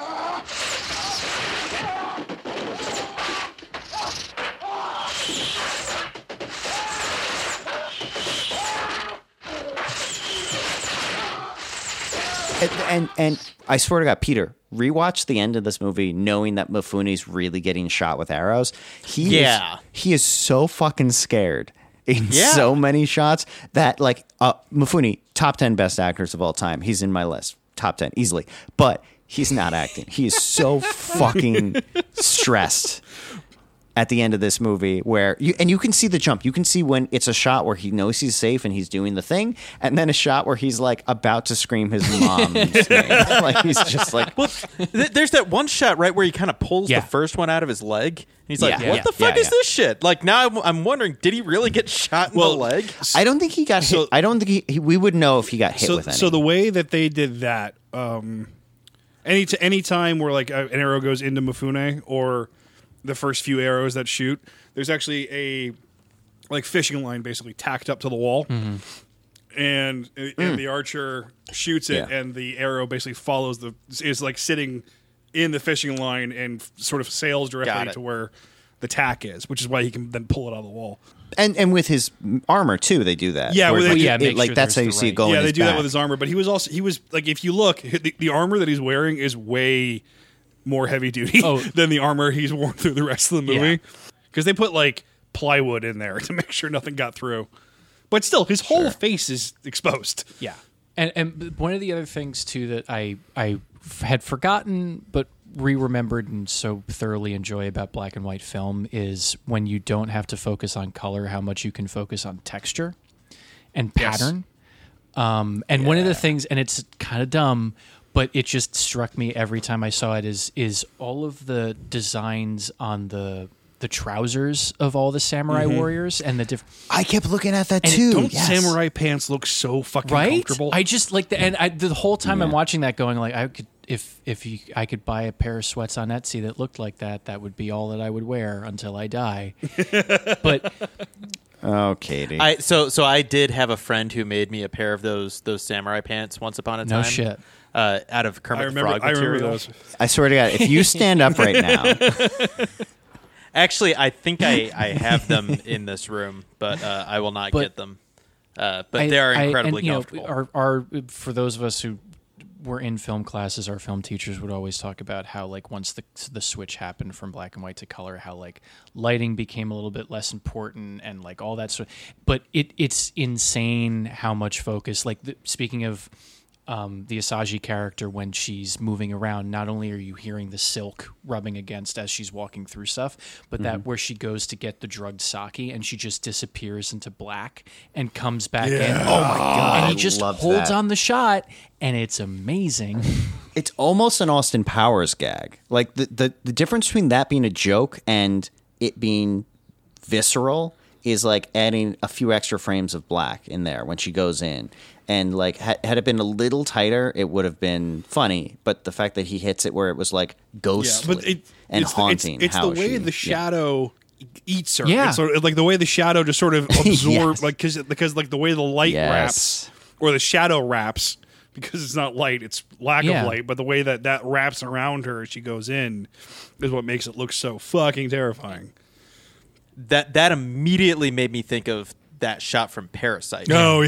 And I swear to God, Peter, rewatch the end of this movie knowing that Mifune's really getting shot with arrows. He is so fucking scared in so many shots that, like, Mifune, top 10 best actors of all time. He's in my list. Top 10, easily. But he's not acting. He is so fucking stressed at the end of this movie, where you can see the jump. You can see when it's a shot where he knows he's safe and he's doing the thing, and then a shot where he's like about to scream his mom's name. Like, he's just like, Well, there's that one shot right where he kind of pulls the first one out of his leg. And he's like, "What the fuck is this shit?" Like, now I'm wondering, did he really get shot in the leg? I don't think he got hit. I don't think we would know if he got hit with anything. So the way that they did that, any time where like an arrow goes into Mifune or the first few arrows that shoot, there's actually a like fishing line basically tacked up to the wall, and the archer shoots it, and the arrow basically follows is like sitting in the fishing line and sort of sails directly to where the tack is, which is why he can then pull it out of the wall. And with his armor too, they do that. Yeah, like that's how you see it going. Yeah, they do that with his armor. But he was like, if you look, the armor that he's wearing is way more heavy duty than the armor he's worn through the rest of the movie. Because they put like plywood in there to make sure nothing got through. But still, his whole face is exposed. Yeah. And one of the other things, too, that I had forgotten but re-remembered and so thoroughly enjoy about black and white film is when you don't have to focus on color, how much you can focus on texture and pattern. And one of the things, and it's kind of dumb, but it just struck me every time I saw it, is all of the designs on the trousers of all the samurai warriors and the different. I kept looking at that too. Don't samurai pants look so fucking comfortable? I just like the whole time I'm watching that, going like, I could I could buy a pair of sweats on Etsy that looked like that would be all that I would wear until I die. But oh, Katie. So I did have a friend who made me a pair of those samurai pants once upon a time. No shit. Out of Kermit the Frog material. I remember those. I swear to God, if you stand up right now. Actually, I think I have them in this room, but I will not get them. But they are incredibly comfortable. Our for those of us who were in film classes, our film teachers would always talk about how, like, once the switch happened from black and white to color, how like lighting became a little bit less important and like all that sort. But it's insane how much focus. Like speaking of. The Asagi character, when she's moving around, not only are you hearing the silk rubbing against as she's walking through stuff, but that where she goes to get the drugged sake and she just disappears into black and comes back in. Oh my God. And he just holds on the shot, and it's amazing. It's almost an Austin Powers gag. Like the difference between that being a joke and it being visceral is like adding a few extra frames of black in there when she goes in. And like had it been a little tighter, it would have been funny. But the fact that he hits it where it was like ghostly and haunting. It's the way the shadow eats her. Yeah. It's sort of like the way the shadow just sort of absorbs, like because like the way the light wraps or the shadow wraps, because it's not light, it's lack of light. But the way that wraps around her as she goes in is what makes it look so fucking terrifying. That immediately made me think of that shot from Parasite. Oh,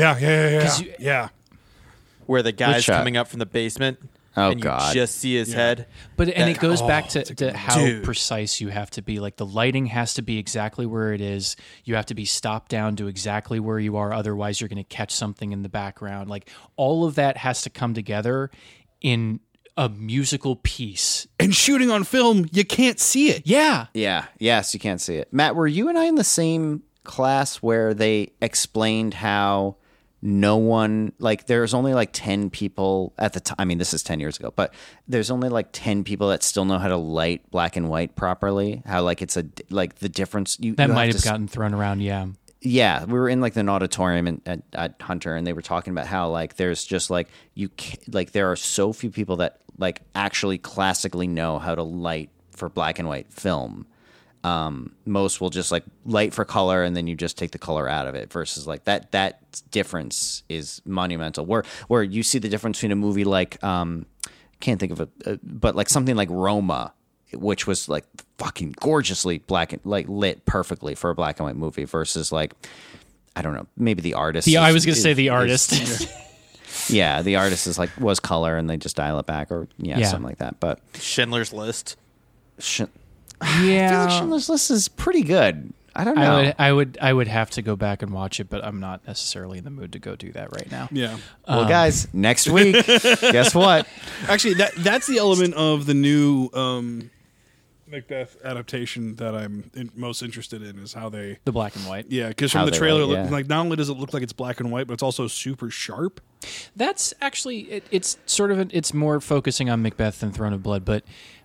yeah. Where the guy's coming up from the basement and you just see his head. But it goes back to how precise you have to be. Like, the lighting has to be exactly where it is. You have to be stopped down to exactly where you are. Otherwise, you're going to catch something in the background. Like, all of that has to come together in a musical piece. And shooting on film, you can't see it. Yeah. Yeah. Yes, you can't see it. Matt, were you and I in the same class where they explained how no one, like, there's only like 10 people at the time. I mean, this is 10 years ago, but there's only like 10 people that still know how to light black and white properly. How like it's like the difference. That might have gotten thrown around. Yeah. Yeah, we were in like an auditorium at Hunter, and they were talking about how like there's just like there are so few people that like actually classically know how to light for black and white film. Most will just like light for color, and then you just take the color out of it. Versus like that difference is monumental. Where you see the difference between a movie like can't think of but like something like Roma, which was like fucking gorgeously black and like lit perfectly for a black and white movie, versus like, I don't know, maybe The Artist. I was going to say The Artist. Yeah, The Artist is like was color and they just dial it back, or something like that. But Schindler's List. I feel like Schindler's List is pretty good. I don't know. I would have to go back and watch it, but I'm not necessarily in the mood to go do that right now. Yeah. Well, guys, next week, guess what? Actually, that's the element of the new Macbeth adaptation that I'm most interested in, is how they the black and white. Yeah, because from the trailer, like not only does it look like it's black and white, but it's also super sharp. That's actually it's sort of it's more focusing on Macbeth than Throne of Blood, but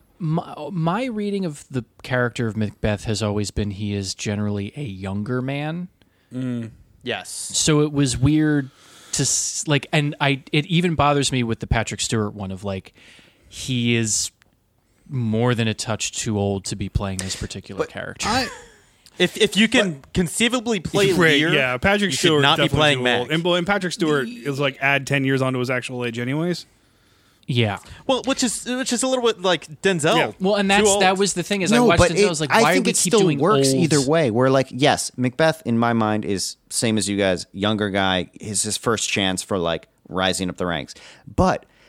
my reading of the character of Macbeth has always been he is generally a younger man. Yes. So it was weird to like, and it even bothers me with the Patrick Stewart one of like he is more than a touch too old to be playing this particular character. If you can conceivably play Lear, Patrick Stewart should not be playing Mac. And Patrick Stewart is like add 10 years onto his actual age, anyways. Yeah. Well, which is a little bit like Denzel. Yeah. Well, and that was the thing is I watched Denzel. I was like, why I think are we it keep still doing works old? either way. Where like, yes, Macbeth in my mind is same as you guys, younger guy, is his first chance for like rising up the ranks. But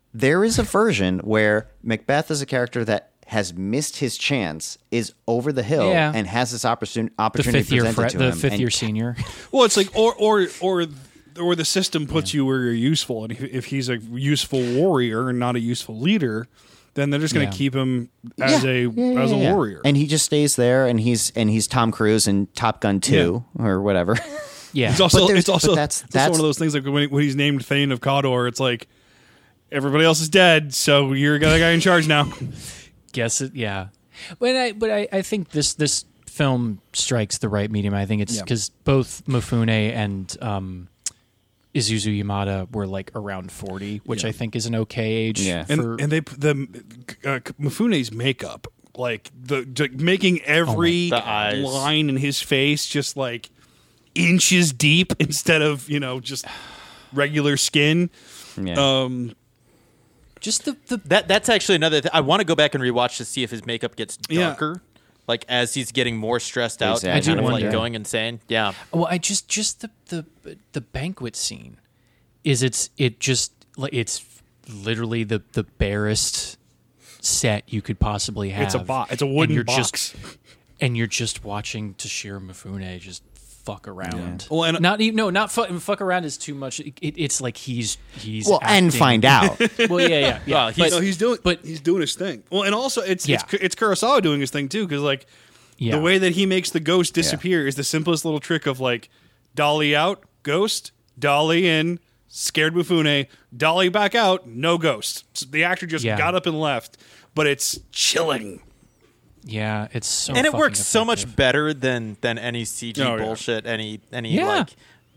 There is a version where Macbeth is a character that has missed his chance, is over the hill, and has this opportunity presented to him. The fifth-year senior. Well, it's like or the system puts you where you're useful, and if he's a useful warrior and not a useful leader, then they're just going to keep him as a warrior, and he just stays there, and he's Tom Cruise in Top Gun 2 or whatever. Yeah, it's also that's one of those things like when he's named Thane of Cawdor, it's like everybody else is dead, so you're the guy in charge now. Guess it, yeah. But I think this film strikes the right medium. I think it's because both Mifune and Isuzu Yamada were like around 40, which I think is an okay age. Yeah, and they Mifune's makeup, like making every line in his face just like inches deep instead of just regular skin. Yeah. Just the that's actually another thing. I want to go back and rewatch to see if his makeup gets darker, like as he's getting more stressed out, I do kind of wonder. like going insane. Yeah. Well, I just the banquet scene it's literally the barest set you could possibly have. It's a wooden box. And you're just watching Toshiro Mifune just fuck around. Yeah. Well, and not fuck around is too much. It's like he's well, acting. and find out. Well, yeah. Well, he's doing his thing. Well, and also it's Kurosawa doing his thing too, because like the way that he makes the ghost disappear is the simplest little trick of like dolly out, ghost, dolly in, scared Mifune, dolly back out, no ghost. So the actor just got up and left, but it's chilling. Yeah, it's so and it fucking works so much effective. better than any CG bullshit. Any like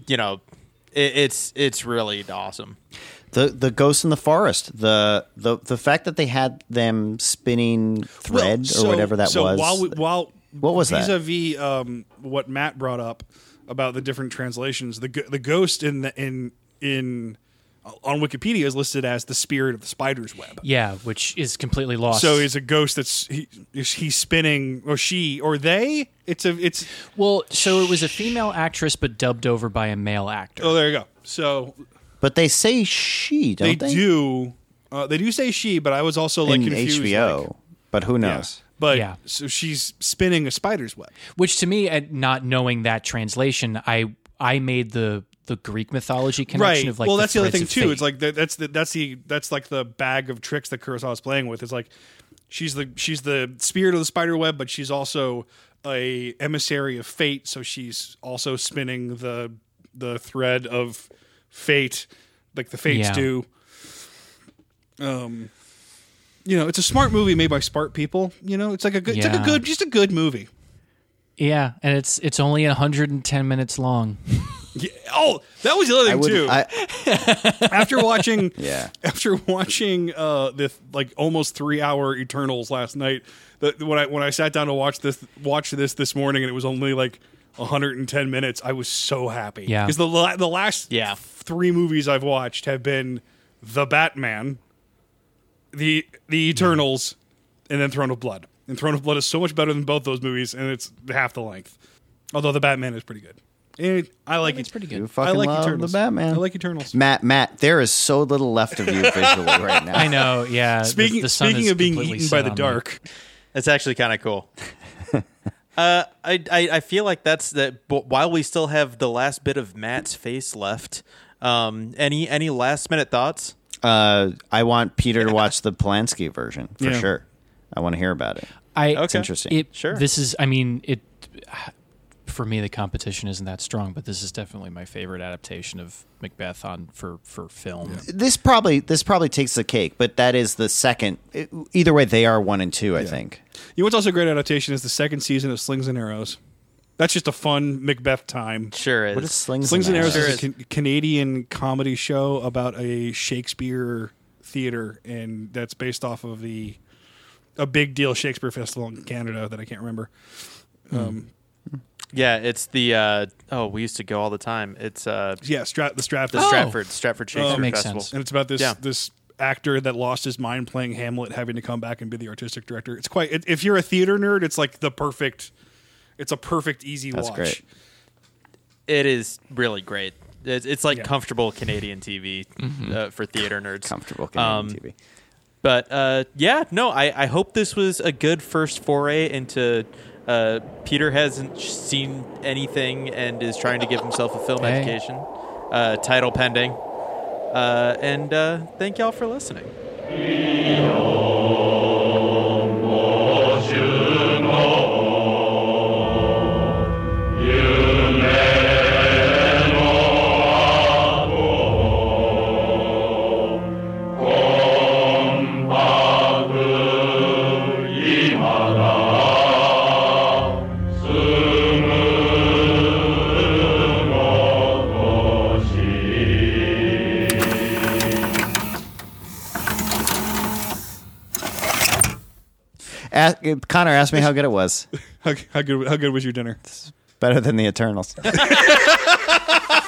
it's really awesome. The ghosts in the forest. The fact that they had them spinning thread or whatever that was. While what was that? Vis-a-vis what Matt brought up about the different translations, the ghost in on Wikipedia is listed as the spirit of the spider's web. Yeah, which is completely lost. So he's a ghost that's he's spinning, or she, or they. It's well. So it was a female actress, but dubbed over by a male actor. Oh, there you go. So, but they say she, don't they? They do. They do say she, but I was also like in confused. HBO, like, but who knows? Yeah. But so she's spinning a spider's web. Which to me, not knowing that translation, I made the Greek mythology connection of like well, that's the other thing threads of too. fate. It's like that's like the bag of tricks that Kurosawa's playing with. It's like she's the spirit of the spider web, but she's also a emissary of fate. So she's also spinning the thread of fate, like the fates do. It's a smart movie made by smart people. It's like just a good movie. Yeah, and it's only 110 minutes long. Yeah. Oh, that was the other thing too. After watching this like almost 3-hour Eternals last night, when I sat down to watch this morning and it was only like 110 minutes, I was so happy. Yeah, because the last 3 movies I've watched have been The Batman, the Eternals, and then Throne of Blood. And Throne of Blood is so much better than both those movies, and it's half the length. Although The Batman is pretty good. And I like it. It's pretty good. You fucking love Eternals. the Batman. I like Eternals. Matt, there is so little left of you visually right now. I know. Yeah. Speaking of being eaten by the dark, it's actually kind of cool. I feel like that's that. While we still have the last bit of Matt's face left, any last minute thoughts? I want Peter to watch the Polanski version for sure. I want to hear about it. It's interesting. Sure. This is. I mean, it. For me, the competition isn't that strong, but this is definitely my favorite adaptation of Macbeth for film. Yeah. This probably takes the cake, but that is the second. Either way, they are 1 and 2. I think. What's also a great adaptation is the second season of Slings and Arrows. That's just a fun Macbeth time. Sure is. What is Slings and Arrows? Is a Canadian comedy show about a Shakespeare theater, and that's based off of a big deal Shakespeare festival in Canada that I can't remember. Yeah, it's the we used to go all the time. It's the Stratford Shakespeare makes Festival. sense. And it's about this actor that lost his mind playing Hamlet, having to come back and be the artistic director. It's if you're a theater nerd, it's like a perfect easy watch. Great. It is really great. It's like comfortable Canadian TV for theater nerds. Comfortable Canadian TV. But I hope this was a good first foray into. Peter hasn't seen anything and is trying to give himself a film education. Title pending. And thank y'all for listening. Connor asked me how good it was. How good was your dinner? Better than the Eternals.